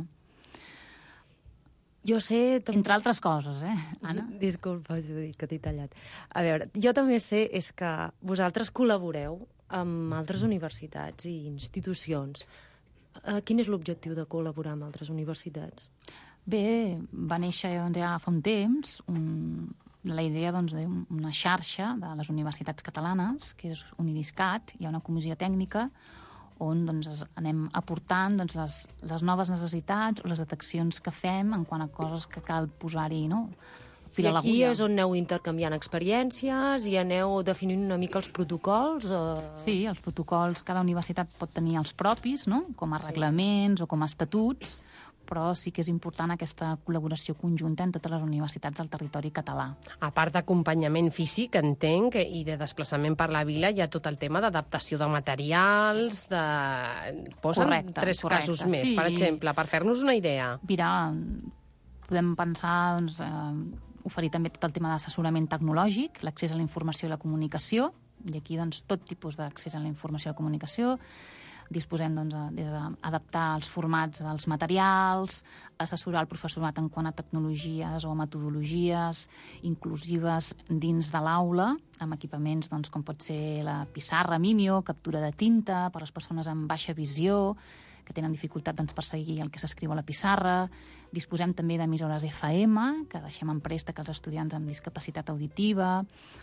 Jo sé... Entre altres coses, eh, Anna? Disculpa, Judit, que t'he tallat. A veure, jo també sé és que vosaltres col·laboreu amb altres universitats i institucions. Uh, quin és l'objectiu de col·laborar amb altres universitats? Bé, va néixer doncs, ja fa un temps un, la idea doncs, d'una xarxa de les universitats catalanes, que és Unidiscat. Hi ha una comissió tècnica on doncs, anem aportant doncs, les, les noves necessitats o les deteccions que fem en quant a coses que cal posar-hi, no? I aquí és on aneu intercanviant experiències i aneu definint una mica els protocols? O... Sí, els protocols, cada universitat pot tenir els propis, no? Com a reglaments sí. o com a estatuts, però sí que és important aquesta col·laboració conjunta en totes les universitats del territori català. A part d'acompanyament físic, entenc, i de desplaçament per la vila, hi ha tot el tema d'adaptació de materials, de... Posa'm correcte, tres correcte, casos més, sí. Per exemple, per fer-nos una idea. Mira, podem pensar... Doncs, eh, oferir també tot el tema d'assessorament tecnològic, l'accés a la informació i la comunicació, i aquí doncs, tot tipus d'accés a la informació i la comunicació. Disposem doncs, d'adaptar els formats dels materials, assessorar el professorat en quant a tecnologies o metodologies inclusives dins de l'aula, amb equipaments doncs, com pot ser la pissarra Mimio, captura de tinta per a les persones amb baixa visió, que tenen dificultat doncs, per seguir el que s'escriu a la pissarra. Disposem també d'emissores F M, que deixem en préstec als estudiants amb discapacitat auditiva.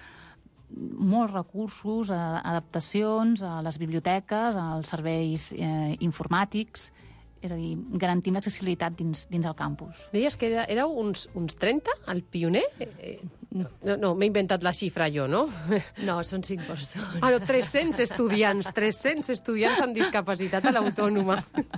Molts recursos, adaptacions a les biblioteques, als serveis eh, informàtics. És a dir, garantim l'accessibilitat dins, dins el campus. Deies que era, éreu uns, uns trenta, al PIUNE? Eh, no, no, no m'he inventat la xifra jo, no? No, són cinc persones. Ah, no, tres-cents estudiants, tres-cents estudiants amb discapacitat a l'Autònoma.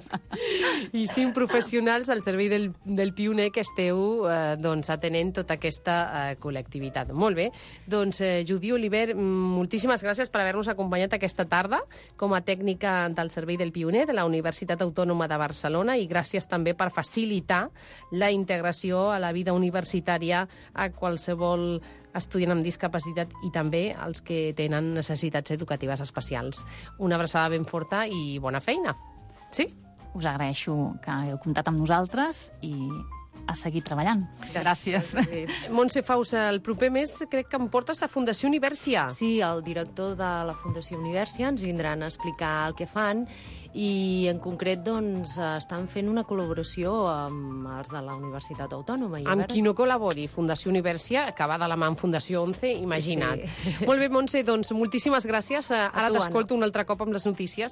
I cinc professionals al servei del, del PIUNE que esteu eh, doncs, atenent tota aquesta eh, col·lectivitat. Molt bé. Doncs, eh, Judit Oliver, moltíssimes gràcies per haver-nos acompanyat aquesta tarda com a tècnica del servei del PIUNE de la Universitat Autònoma de Barcelona. Barcelona i gràcies també per facilitar la integració a la vida universitària a qualsevol estudiant amb discapacitat i també als que tenen necessitats educatives especials. Una abraçada ben forta i bona feina. Sí? Us agraeixo que heu comptat amb nosaltres i a seguir treballant. Gràcies. Gràcies. Montse Faus, el proper mes crec que em portes a Fundació Universia. Sí, el director de la Fundació Universia ens vindran a explicar el que fan i en concret doncs, estan fent una col·laboració amb els de la Universitat Autònoma. I amb veure... qui no col·labori, Fundació Universia, que va de la mà amb Fundació Once, imagina't. Sí. Molt bé, Montse, doncs moltíssimes gràcies. Ara t'escolto un altre cop amb les notícies.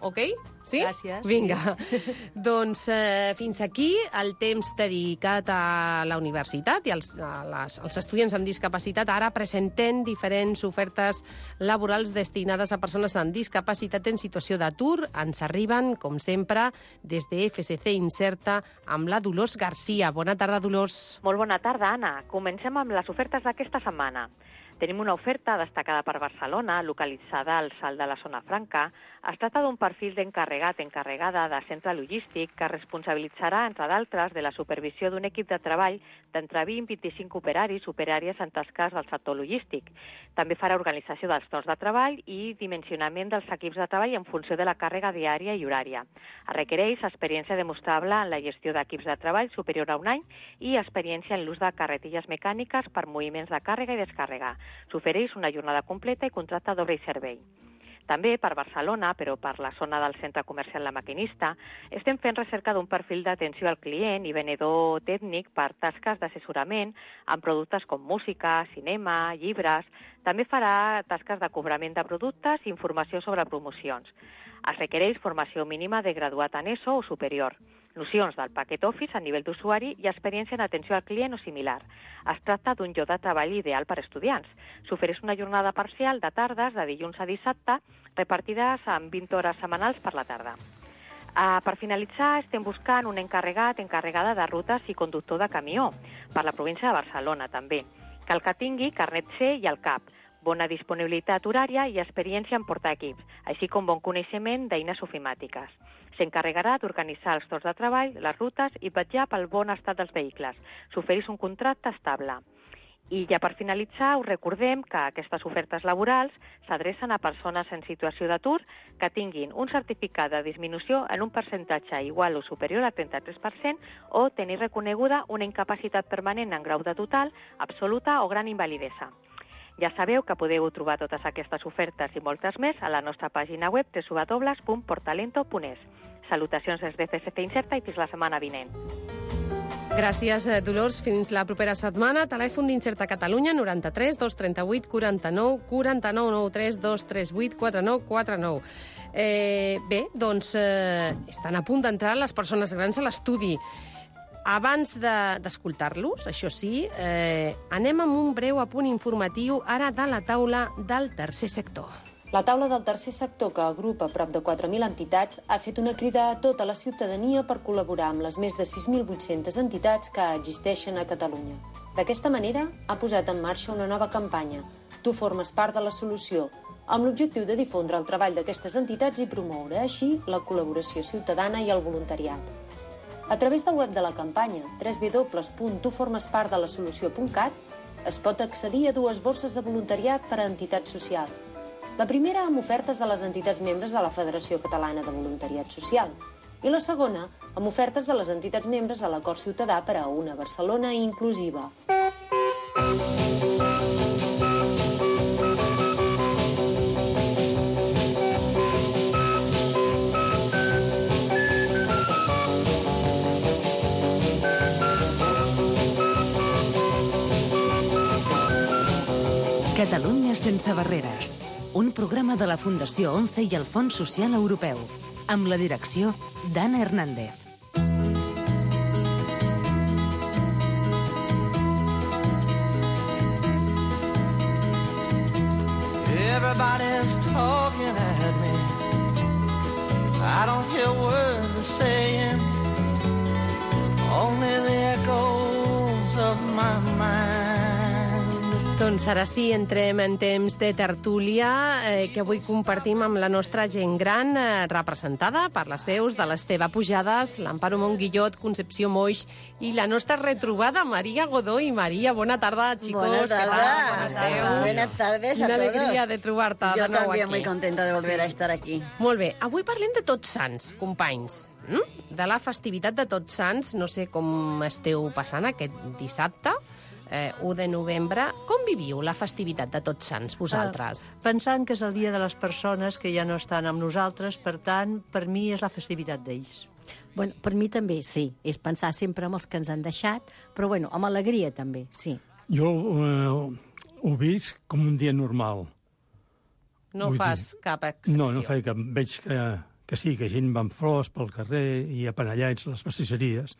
ok? Sí? Gràcies. Vinga. Doncs eh, fins aquí el temps dedicat a la universitat i als, a les, als estudiants amb discapacitat. Ara presentem diferents ofertes laborals destinades a persones amb discapacitat en situació d'atur. Ens arriben, com sempre, des de F S C Inserta amb la Dolors Garcia. Bona tarda, Dolors. Molt bona tarda, Anna. Comencem amb les ofertes d'aquesta setmana. Tenim una oferta destacada per Barcelona, localitzada al Salt de la Zona Franca. Es tracta d'un perfil d'encarregat, encarregada de centre logístic que responsabilitzarà, entre d'altres, de la supervisió d'un equip de treball d'entre vint i vint-i-cinc operaris, operàries en tasques del sector logístic. També farà organització dels torns de treball i dimensionament dels equips de treball en funció de la càrrega diària i horària. Es requereix experiència demostrable en la gestió d'equips de treball superior a un any i experiència en l'ús de carretilles mecàniques per moviments de càrrega i descàrrega. S'ofereix una jornada completa i contracte d'obra i servei. També per Barcelona, però per la zona del centre comercial La Maquinista, estem fent recerca d'un perfil d'atenció al client i venedor tècnic per tasques d'assessorament amb productes com música, cinema, llibres. També farà tasques de cobrament de productes i informació sobre promocions. Es requereix formació mínima de graduat en ESO o superior, nocions del paquet Office a nivell d'usuari i experiència en atenció al client o similar. Es tracta d'un lloc de treball ideal per a estudiants. S'ofereix una jornada parcial de tardes de dilluns a dissabte, repartides en vint hores setmanals per la tarda. Uh, per finalitzar, estem buscant un encarregat, encarregada de rutes i conductor de camió, per la província de Barcelona també. Cal que tingui carnet C i el C A P, bona disponibilitat horària i experiència en portar equips, així com bon coneixement d'eines ofimàtiques. S'encarregarà d'organitzar els torns de treball, les rutes i vetllar pel bon estat dels vehicles. S'ofereix un contracte estable. I ja per finalitzar, us recordem que aquestes ofertes laborals s'adrecen a persones en situació d'atur que tinguin un certificat de disminució en un percentatge igual o superior al trenta-tres per cent o tenir reconeguda una incapacitat permanent en grau de total, absoluta o gran invalidesa. Ja sabeu que podeu trobar totes aquestes ofertes i moltes més a la nostra pàgina web w w w punt portalento punt es. Salutacions des de F S C Inserta i fins la setmana vinent. Gràcies, Dolors. Fins la propera setmana. Telèfon d'Inserta Catalunya, noranta-tres dos trenta-vuit quaranta-nou quaranta-nou, nou tres dos tres vuit quatre nou quatre nou. Eh, bé, doncs eh, estan a punt d'entrar les persones grans a l'estudi. Abans d'escoltar-los, això sí, eh, anem amb un breu apunt informatiu ara de la taula del tercer sector. La taula del tercer sector, que agrupa prop de quatre mil entitats, ha fet una crida a tota la ciutadania per col·laborar amb les més de sis mil vuit-centes entitats que existeixen a Catalunya. D'aquesta manera, ha posat en marxa una nova campanya, Tu formes part de la solució, amb l'objectiu de difondre el treball d'aquestes entitats i promoure, així, la col·laboració ciutadana i el voluntariat. A través del web de la campanya, w w w punt tu formes part de la solució punt cat, es pot accedir a dues borses de voluntariat per a entitats socials. La primera amb ofertes de les entitats membres de la Federació Catalana de Voluntariat Social i la segona amb ofertes de les entitats membres de l'Acord Ciutadà per a una Barcelona inclusiva. Catalunya sense barreres, un programa de la Fundació ONCE i el Fons Social Europeu, amb la direcció d'Anna Hernández. Everybody's talking at me. I don't hear words they're saying, only the echoes of my mind. Doncs ara sí, entrem en temps de tertúlia eh, que avui compartim amb la nostra gent gran eh, representada per les veus de l'Esteve Pujades, l'Amparo Monguillot, Concepció Moix i la nostra retrobada Maria Godoy. Maria, bona tarda, chicos. Buenas tardes. ¿Qué tal? ¿Cómo esteu? Buenas tardes Una a todos. alegria de trobar-te Yo de nou también aquí. muy contenta de volver a estar aquí. Molt bé, avui parlem de Tots Sants, companys. Mm? De la festivitat de Tots Sants, no sé com esteu passant aquest dissabte, eh, u de novembre. Com viviu la festivitat de Tots Sants, vosaltres? Uh, pensant que és el dia de les persones que ja no estan amb nosaltres, per tant, per mi és la festivitat d'ells. Bueno, per mi també, sí. És pensar sempre en els que ens han deixat, però bueno, amb alegria també, sí. Jo eh, ho visc com un dia normal. No Vull fas dir, cap excepció. No, no faig cap. Veig que que sí, que gent va amb flors pel carrer i apanellats les pastisseries.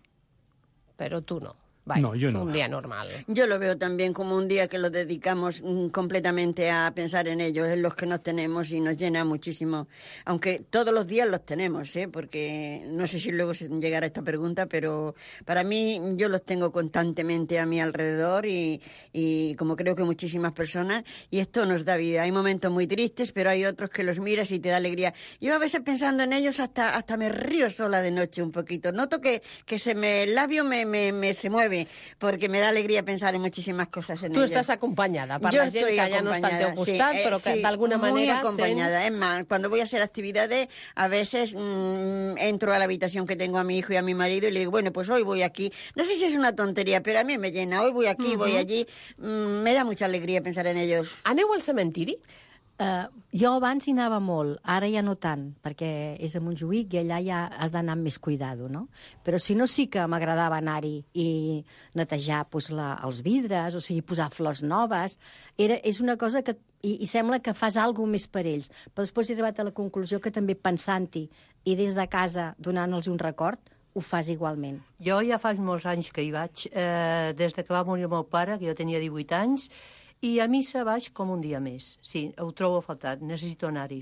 Però tu no. Vaya, no, yo no. Un día normal. Yo lo veo también como un día que lo dedicamos mm, completamente a pensar en ellos, en los que nos tenemos, y nos llena muchísimo. Aunque todos los días los tenemos, ¿eh? Porque no sé si luego se llegará esta pregunta, pero para mí yo los tengo constantemente a mi alrededor y, y como creo que muchísimas personas, y esto nos da vida. Hay momentos muy tristes, pero hay otros que los miras y te da alegría. Yo a veces pensando en ellos hasta, hasta me río sola de noche un poquito. Noto que, que se me, el labio me, me, me se mueve, porque me da alegría pensar en muchísimas cosas en Tu ellos. estàs acompanyada per Yo la gent estoy que ja no està al teu acompañada, costat, sí, eh, però que sí, d'alguna muy manera acompañada. sents... Es más, cuando voy a hacer actividades, a veces mmm, entro a la habitación que tengo a mi hijo y a mi marido y le digo, bueno, pues hoy voy aquí. No sé si es una tontería, pero a mí me llena. Hoy voy aquí, uh-huh. voy allí. Mm, me da mucha alegría pensar en ellos. Aneu al cementiri? Uh, jo abans hi anava molt, ara ja no tant, perquè és a Montjuïc i allà ja has d'anar amb més cuidado, no? Però si no, sí que m'agradava anar-hi i netejar pues, la, els vidres, o sigui, posar flors noves. Era, és una cosa que... I, i sembla que fas alguna més per ells. Però després he arribat a la conclusió que també pensant-hi i des de casa donant-los un record, ho fas igualment. Jo ja fa molts anys que hi vaig, eh, des de que va morir el meu pare, que jo tenia divuit anys, i a missa vaig com un dia més. Sí, ho trobo a faltar, necessito anar-hi.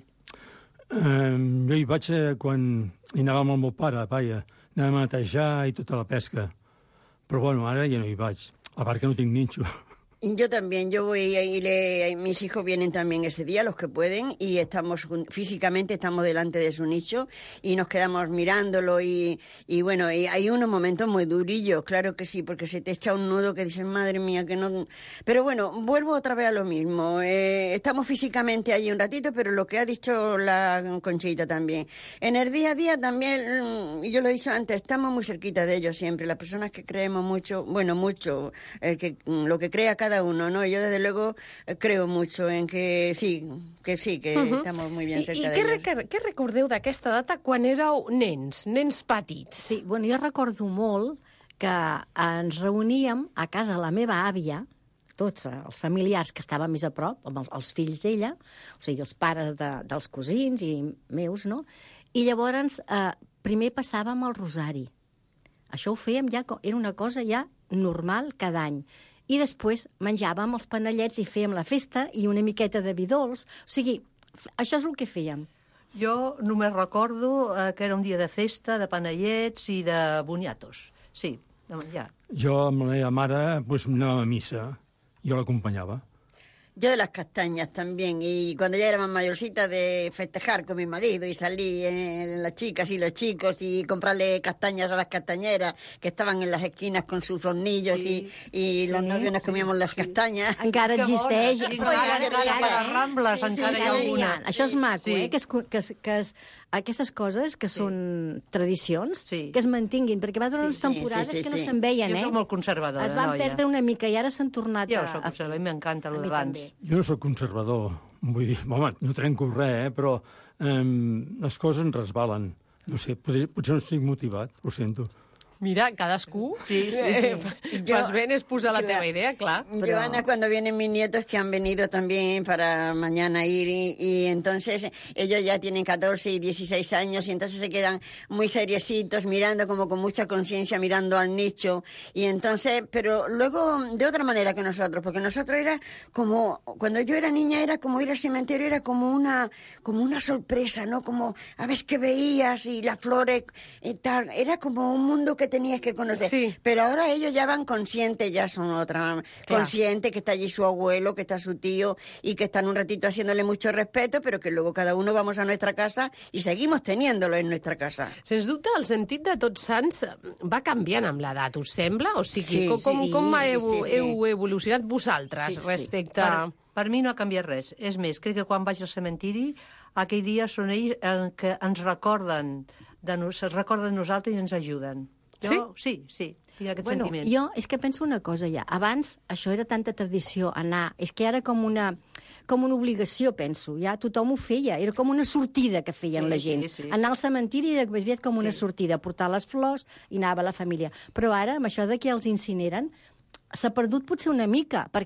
Eh, jo hi vaig eh, quan hi anàvem amb el meu pare, vaja, anàvem a netejar i tota la pesca. Però bueno, ara ja no hi vaig, a part que no tinc ninxo. Yo también, yo voy y le, mis hijos vienen también ese día, los que pueden, y estamos físicamente estamos delante de su nicho y nos quedamos mirándolo y, y bueno, y hay unos momentos muy durillos, claro que sí, porque se te echa un nudo que dices, madre mía, que no... Pero bueno, vuelvo otra vez a lo mismo, eh, estamos físicamente allí un ratito, pero lo que ha dicho la Conchita también, en el día a día también, y yo lo he dicho antes, estamos muy cerquita de ellos siempre, las personas que creemos mucho, bueno, mucho, el que, lo que crea cada uno, ¿no? Yo desde luego creo mucho en que sí, que sí, que uh-huh. estamos muy bien cerca I, i de què, ellos. Re, què recordeu d'aquesta data quan éreu nens, nens petits? Sí, bueno, jo recordo molt que ens reuníem a casa la meva àvia, tots els familiars que estaven més a prop, amb els, els fills d'ella, o sigui, els pares de, dels cosins i meus, no? I llavors eh, primer passàvem el rosari. Això ho fèiem ja, era una cosa ja normal cada any. I després menjàvem els panellets i fèiem la festa i una miqueta de vi dolç. O sigui, això és el que fèiem. Jo només recordo eh, que era un dia de festa, de panellets i de boniatos. Sí, de menjar. Jo amb la meva mare pues, anàvem a missa. Jo l'acompanyava. Yo de las castañas también, y cuando ya era más mayorcita de festejar con mi marido y salir eh, las chicas y los chicos y comprarle castañas a las castañeras que estaban en las esquinas con sus hornillos sí. y, y sí, los novios nos comíamos sí, les castañes. Encara existeix. Sí, encara, encara, a les Rambles sí, encara sí, hi ha alguna. Sí, això és maco, sí. eh? Que, es, que, es, que es, aquestes coses que sí. són tradicions, sí. que es mantinguin, perquè va durar sí, unes temporades sí, sí, sí, que no sí. se'n veien, eh? Jo soc molt conservadora, es van noia. perdre una mica i ara s'han tornat jo a... Jo soc conservadora, m'encanta el d'abans. Jo no soc conservador, vull dir, home, no trenco res, eh, però eh, les coses em resbalen. No sé, potser, potser no estic motivat, ho sento. Mira, cadascú sí, sí. Eh, fas ben és posar la teva idea, clar. Pero... Joana, cuando vienen mis nietos que han venido también para mañana ir y, y entonces ellos ya tienen catorce y dieciséis años y entonces se quedan muy seriecitos mirando como con mucha conciencia, mirando al nicho y entonces, pero luego de otra manera que nosotros, porque nosotros era como, cuando yo era niña era como ir al cementerio, era como una, como una sorpresa, ¿no? Como a ver qué veías y las flores y tal, era como un mundo que tenías que conocer. Sí. Pero ahora ellos ya van conscientes, ya son otra, claro. conscientes que está allí su abuelo, que está su tío y que están un ratito haciéndole mucho respeto, pero que luego cada uno vamos a nuestra casa y seguimos teniéndolo en nuestra casa. Sens dubte, el sentit de Tots Sants va canviant amb l'edat, us sembla? O sigui, sí, com, sí, com heu, sí, sí. heu evolucionat vosaltres sí, respecte... Sí. Per, per mi no ha canviat res. És més, crec que quan vaig al cementiri, aquell dia són ells el que ens recorden, de nos, es recorden de nosaltres i ens ajuden. Jo, sí? Sí, sí, tinc aquest bueno, sentiment. Jo és que penso una cosa ja. Abans això era tanta tradició, anar. És que era com una, com una obligació, penso. Ja tothom ho feia. Era com una sortida que feien sí, la gent. Sí, sí, anar al cementiri era més aviat com una sí. sortida. Portar les flors i anava la família. Però ara, amb això de que els incineren, s'ha perdut potser una mica, perquè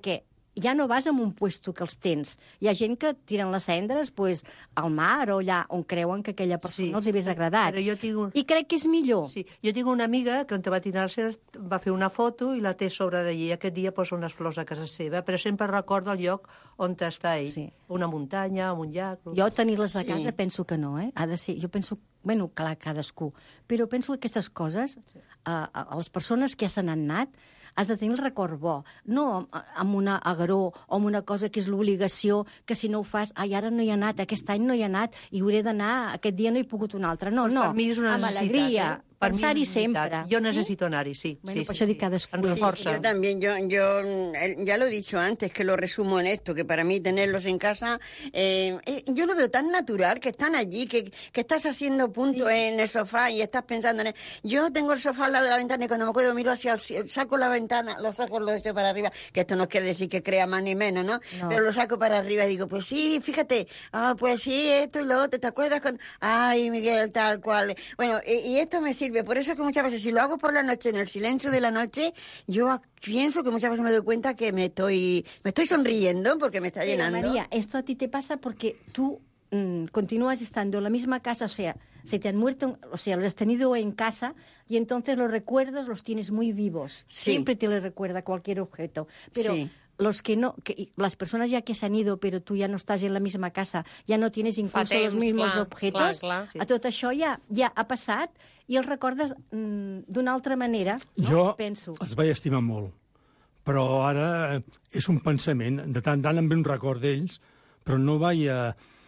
ja no vas a un puesto que els tens. Hi ha gent que tiren les cendres pues, al mar o allà on creuen que aquella persona sí, els hagués agradat. Però jo tinc un... I crec que és millor. Sí. Jo tinc una amiga que on va tirar-se va fer una foto i la té sobre d'allí. Aquest dia posa unes flors a casa seva, però sempre recorda el lloc on està ell. Sí. Una muntanya, un llac... Jo tenir-les a casa sí. penso que no, eh? Ha de ser... Jo penso, bueno, clar, cadascú. Però penso que aquestes coses, sí. a, a les persones que ja se n'han anat, has de tenir el record bo, no amb una agaró o amb una cosa que és l'obligació, que si no ho fas, ai, ara no hi ha anat, aquest any no hi ha anat, i hauré d'anar, aquest dia no he pogut un altre. No, pues no, per mi és una amb alegria, eh? pensar-hi sempre. Yo necesito anar-hi, sí. Bueno, sí, por sí, eso di sí. cada Sí, yo también, yo, yo ya lo he dicho antes, que lo resumo en esto, que para mí tenerlos en casa, eh, eh, yo lo veo tan natural, que están allí, que, que estás haciendo punto sí. en el sofá y estás pensando en él. Yo tengo el sofá al lado de la ventana y cuando me acuerdo miro hacia el cielo, saco la ventana, los ojos los echo para arriba, que esto no quiere decir que crea más ni menos, ¿no? no. Pero lo saco para arriba y digo, pues sí, fíjate, ah, pues sí, esto y lo otro, ¿te acuerdas? Cuando... Ay, Miguel, tal cual. Bueno, y, y esto me sirve, por eso es que muchas veces si lo hago por la noche, en el silencio de la noche, yo pienso que muchas veces me doy cuenta que me estoy, me estoy sonriendo porque me está Pero, llenando. María, esto a ti te pasa porque tú mmm, continúas estando en la misma casa, o sea, se te han muerto, o sea, los has tenido en casa y entonces los recuerdos los tienes muy vivos. Sí. Siempre te les recuerda cualquier objeto. Pero sí. los que no, que, las personas ya que se han ido, pero tú ya no estás en la misma casa, ya no tienes incluso temps, los mismos clar, objetos, clar, clar, sí. a tot això ja, ja ha passat i els recordes mm, d'una altra manera, no? Jo penso. els vaig estimar molt, però ara és un pensament. De tant en tant em ve un record d'ells, però no vaig a,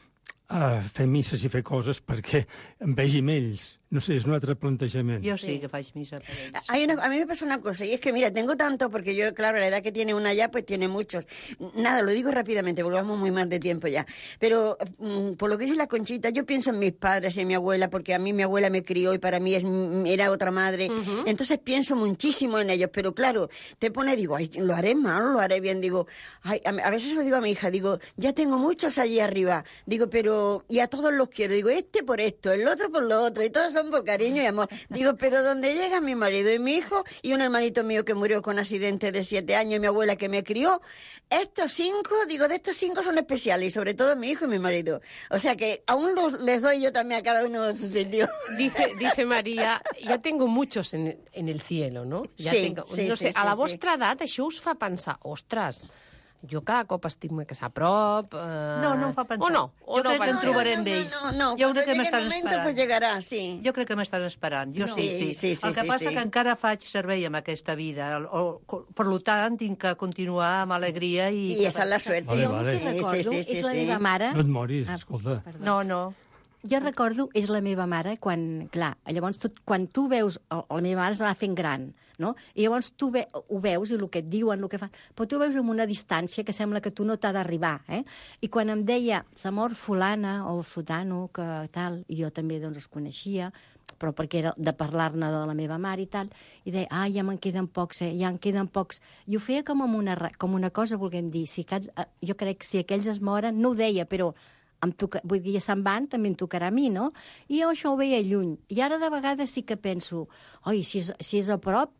a fer misses i fer coses perquè em vegi amb ells. No sé, es un altre plantejament. Yo sí, sí que faig misa per ells. Hay una, a mí me pasa una cosa, y es que, mira, tengo tanto, porque yo, claro, la edad que tiene una ya, pues tiene muchos. Nada, lo digo rápidamente, volvamos muy mal de tiempo ya. Pero, mm, por lo que dice la Conchita, yo pienso en mis padres y en mi abuela, porque a mí mi abuela me crió y para mí es, era otra madre. Uh-huh. Entonces pienso muchísimo en ellos, pero claro, te pone, digo, ay, lo haré mal, lo haré bien, digo, ay, a, a veces lo digo a mi hija, digo, ya tengo muchos allí arriba, digo, pero, y a todos los quiero, digo, este por esto, el otro por lo otro, y todos son por cariño y amor. Digo, pero donde llega mi marido y mi hijo y un hermanito mío que murió con accidente de siete años y mi abuela que me crió, estos cinco, digo, de estos cinco son especiales y sobre todo mi hijo y mi marido. O sea que aún los, les doy yo también a cada uno de su sitio. Dice, dice María, ya tengo muchos en, en el cielo, ¿no? Ya sí, tengo, sí, no sé, sí, a la sí, vostra edat això us fa pensar, ostres, jo cada cop estic més a prop... Eh... No, no em fa pensar. O no? O jo no crec que ens trobarem d'ells. No, no, jo crec que llegue m'estan el momento, esperant. pues llegarà, sí. Jo crec que m'estan esperant. Jo No. sí, Sí, sí. sí, sí, El que sí, passa sí. que encara faig servei amb aquesta vida. O, o, per tant, tinc que continuar amb alegria i... I esa és la suerte. Vale, vale. Jo recordo, Sí, sí, sí, és la sí. meva mare... No et moris, Ah, escolta. perdó. No, no. Jo recordo, és la meva mare, quan, clar, llavors tu, quan tu veus, el- la meva mare s'anava fent gran, no? I llavors tu ve, ho veus i el que et diuen, el que fan, però tu ho veus amb una distància que sembla que tu no t'ha d'arribar, eh? I quan em deia, s'ha mort fulana o futano, que tal, i jo també doncs els coneixia, però perquè era de parlar-ne de la meva mare i tal, i deia, ah, ja me'n queden pocs, eh? Ja en queden pocs. I ho feia com, amb una, ra- com una cosa, volguem dir, si aquests, eh, jo crec que si aquells es moren, no ho deia, però em toca, vull dir, ja se'n van, també em tocarà a mi, no? I jo això ho veia lluny. I ara de vegades sí que penso, oi, si és, si és a prop,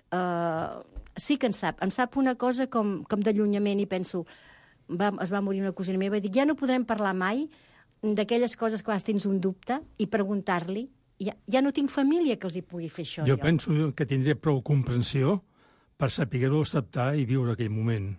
eh, sí que en sap. Em sap una cosa com, com d'allunyament i penso, va, es va morir una cosina meva, i dic, ja no podrem parlar mai d'aquelles coses que vas tens un dubte i preguntar-li. Ja, ja no tinc família que els hi pugui fer això. Jo penso que tindré prou comprensió per saber-ho acceptar i viure aquell moment.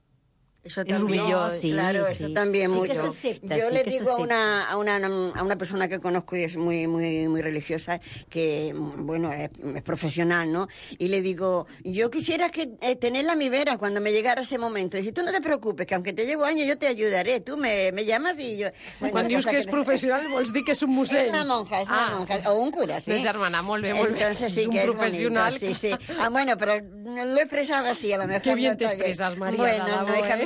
Eso Es lo también, millor, sí, sí, claro, sí. eso también Sí que mucho. se acepta, Yo sí le que se digo a acepta. una, a, una, a una persona que conozco y es muy, muy, muy religiosa, que, bueno, es, es profesional, ¿no? Y le digo, yo quisiera que eh, tenerla a mi vera cuando me llegara ese momento. Y si tú no te preocupes, que aunque te llevo años, yo te ayudaré. Tú me, me llamas y yo... Bueno, Quan dius cosa que és professional, vols dir que és un musell. Es una monja, es una Ah. monja. O un cura, sí. Una germana, molt bé, molt bé. Entonces sí És un que es professional. bonito, sí, sí. Ah, bueno, pero lo expresaba así, a lo mejor. Qué bien no te está expresas, María, Bueno, de no, debò, hija, eh?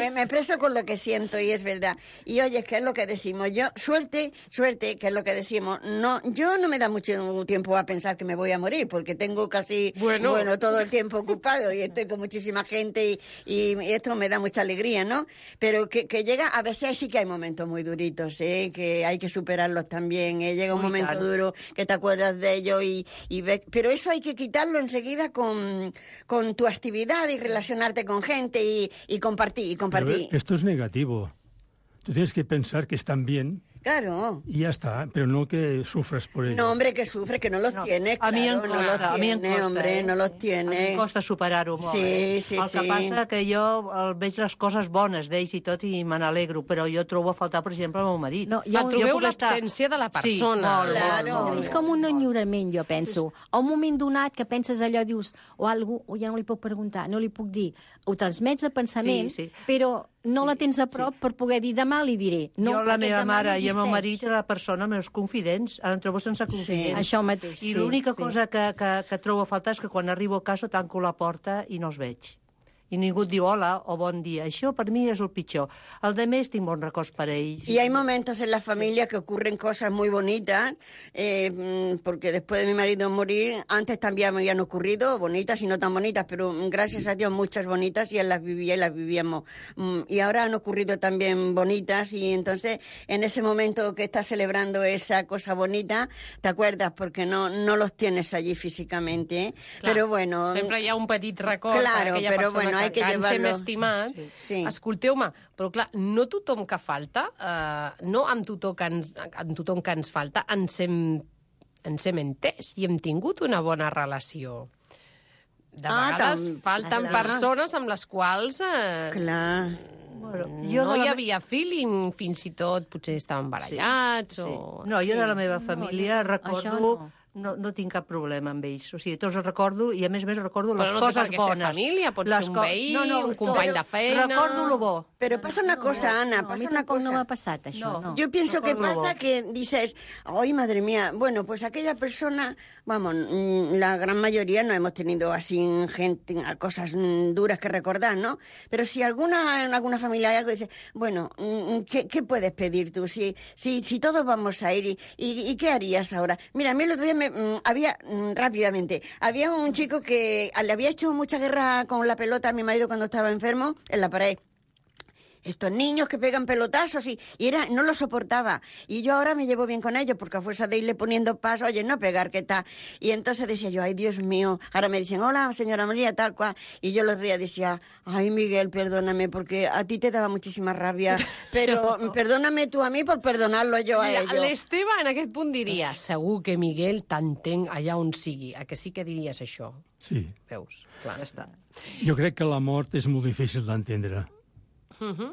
me, me expreso con lo que siento y es verdad. Y oye, ¿qué es lo que decimos? Yo, suerte, suerte, que es lo que decimos. No, yo no me da mucho tiempo a pensar que me voy a morir, porque tengo casi, bueno, bueno todo el tiempo ocupado y estoy con muchísima gente y, y esto me da mucha alegría, ¿no? Pero que, que llega, a veces sí que hay momentos muy duritos, ¿eh? Que hay que superarlos también, ¿eh? Llega un muy momento tarde. duro que te acuerdas de ello y, y ves, pero eso hay que quitarlo enseguida con, con tu actividad y relacionarte con gente y, y compartir, y compartir. Pero esto es negativo. Tú tienes que pensar que están bien. Claro. Y ya está, pero no que sufres por ello. No, hombre, que sufre, que no los no, tiene, claro, a mi em costa, no los a mi em tiene, costa, hombre, eh? no los tiene. A mi em costa superar-ho molt, sí, eh? Sí, el sí. que passa que jo el, veig les coses bones d'ells i tot i me n'alegro, però jo trobo a faltar, per exemple, el meu marit. No, jo, trobeu l'absència estar... de la persona. Sí, molt, claro. molt, És com un enyorament, jo penso. A un moment donat que penses allò, dius, o algú, o ja no li puc preguntar, no li puc dir, ho transmets de pensament, sí, sí. però no sí, la tens a prop sí. per poder dir demà li diré. No, jo, la meva mare no i el meu marit era la persona meus confidents, ara em trobo sense confidents. Sí, això mateix. I sí, l'única sí. cosa que, que, que trobo a faltar és que quan arribo a casa tanco la porta i no els veig. I ningú et diu hola o bon dia. Això per mi és el pitjor. El de més tinc bons records per ells. Y hay momentos en la familia que ocurren cosas muy bonitas, eh, porque después de mi marido morir, antes también me habían ocurrido bonitas y no tan bonitas, pero gracias a Dios muchas bonitas y él las vivía y las vivíamos. Y ahora han ocurrido también bonitas y entonces en ese momento que estás celebrando esa cosa bonita, te acuerdas porque no, no los tienes allí físicamente. ¿eh? Clar, pero bueno... Sempre hi ha un petit record claro, d'aquella pero persona bueno, que, hay que, que ens hem llevarlo. estimat. Sí, sí. Escolteu-me, però clar, no tothom que falta, eh, no amb tothom que ens, amb tothom que ens falta, ens hem, ens hem entès i hem tingut una bona relació. De Ah, vegades tam- falten ah, persones amb les quals eh, Clar. Bueno, jo no de la hi me- havia feeling, fins i tot potser estaven barallats. Sí, sí. O... No, jo de la meva No, família jo- recordo... això no. No, no tinc cap problema amb ells. O sigui, tots els recordo i, a més a més, recordo Però les no té coses per què ser bones. família, pot les ser un veí, un company però de feina. Recordo lo bo. Pero pasa una cosa, Ana, No, a pasa mi una tampoc cosa. no m'ha passat, això. No. No. Yo pienso que Recuerdo pasa luego. que dices, ay, madre mía, bueno, pues aquella persona, vamos, mm, la gran mayoría no hemos tenido así gente, cosas mm, duras que recordar, ¿no? Pero si alguna, en alguna familia hay algo, dice, bueno, mm, ¿qué, qué puedes pedir tú? Si, si, si todos vamos a ir, y, y, ¿y qué harías ahora? Mira, a mí el otro día me, mm, había, mm, rápidamente, había un chico que le había hecho mucha guerra con la pelota a mi marido cuando estaba enfermo en la pared. Estos niños que pegan pelotazos y, y era, no lo soportaba. Y yo ahora me llevo bien con ellos porque a fuerza de irle poniendo paso, oye, no pegar, ¿qué tal? Y entonces decía yo, ay, Dios mío. Ahora me dicen, hola, señora María, tal cual. Y yo los días decía, ay, Miguel, perdóname, porque a ti te daba muchísima rabia. Pero perdóname tú a mí por perdonarlo yo a ellos. L'Esteve en aquest punt diria, segur que Miguel t'entenc allà on sigui. A que sí que diries això? Sí. Veus? Clar, està. Jo crec que la mort és molt difícil d'entendre. Uh -huh.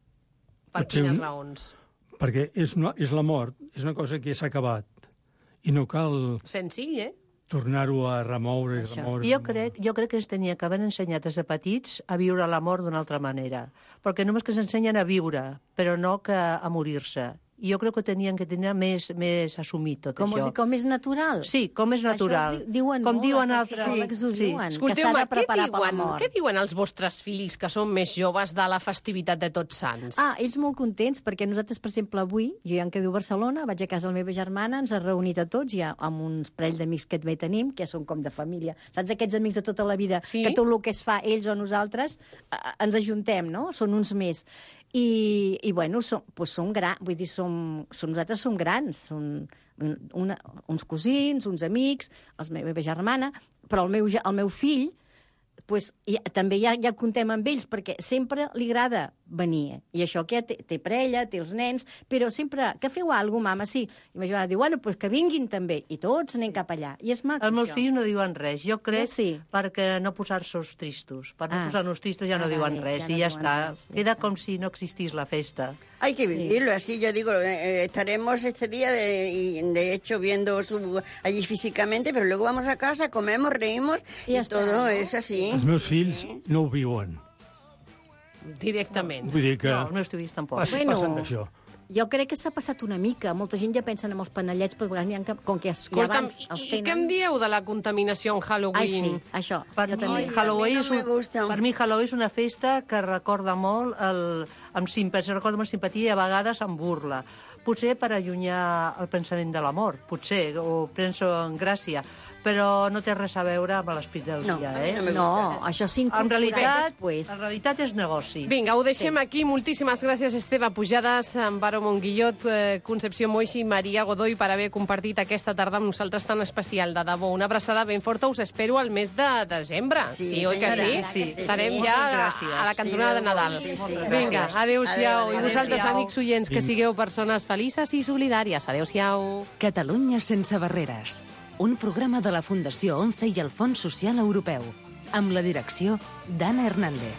Per Potser quines un- raons? Perquè és, una, és la mort, és una cosa que s'ha acabat. I no cal Senzill, eh? tornar-ho a remoure i remoure. Jo crec, jo crec que ens tenia que haver ensenyat des de petits a viure la mort d'una altra manera. Perquè només que ens ensenyen a viure, però no que a morir-se. I jo crec que tenien que tenir més, més assumit tot Com, això. com és natural. Sí, com és natural. Això es di- diuen com molt, diuen els altres. psicòlegs ho diuen. que s'ha Escolteu-me, de què preparar per la diuen, mort. què diuen els vostres fills, que són més joves, de la festivitat de Tots Sants? Ah, ells molt contents, perquè nosaltres, per exemple, avui, jo ja em quedo a Barcelona, vaig a casa de la meva germana, ens ha reunit a tots, ja amb uns parell d'amics que també tenim, que són com de família. Saps aquests amics de tota la vida, Sí? que tot el que es fa, ells o nosaltres, eh, ens ajuntem, no? Són uns més. I, i bueno, som, pues som grans, vull dir, som, som, nosaltres som grans, som una, uns cosins, uns amics, els me- la meva germana, però el meu, ge- el meu fill, pues, i, també ja, ja contem amb ells, perquè sempre li agrada venir. I això que té, té parella, té els nens, però sempre, que feu alguna cosa, mama? Sí. I ma germana diu, bueno, pues que vinguin també. I tots anem cap allà. I és maco, Els meus això. fills no diuen res. Jo crec Sí. perquè no posar-se tristos. Per no Ah. posar-nos tristos ja no Ah, diuen vale, res ja i no ja diuen està. res, ja Queda està. com si no existís la festa. Hay que vivirlo así, yo digo, eh, estaremos este día de, y, de hecho viendo su, allí físicamente, pero luego vamos a casa, comemos, reímos y, ya está, todo ¿no? es así. Els meus fills no ho viuen. Directament. Vull dir que No, els meus fills tampoc. passen, Bueno. passen d'això. Jo crec que s'ha passat una mica. Molta gent ja pensa en els panellets, però ha, com que ja Escolta'm, abans els i, tenen... I què em dieu de la contaminació en Halloween? Ai, sí, això. Per jo mi, també. Halloween no és un, gusta. per mi Halloween és una festa que recorda molt el, amb simpatia, recorda molt simpatia i a vegades amb burla. Potser per allunyar el pensament de l'amor, potser, o penso en gràcia, però no té res a veure amb l'esperit del No, dia, eh? no, això s'ha En incorporat realitat, després. en realitat és negoci. Vinga, ho deixem sí. aquí. Moltíssimes gràcies, Esteve Pujades, Amparo Monguillot, eh, Concepció Moixi i Maria Godoy per haver compartit aquesta tarda amb nosaltres tan especial. De debò, una abraçada ben forta. Us espero al mes de desembre. Sí, sí oi que senyora, sí? sí, sí, Estarem sí. ja Moltes a, gràcies. a la cantonada de Nadal. Sí, sí. Vinga, adéu-siau. Adéu, I vosaltres, adéu-siau. amics oients, que sigueu persones felices i solidàries. Adéu-siau. Catalunya sense barreres. Un programa de la Fundació ONCE i el Fons Social Europeu. Amb la direcció d'Anna Hernández.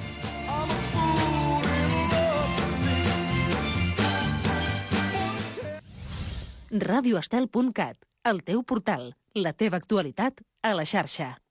radioestel punt cat, el teu portal, la teva actualitat a la xarxa.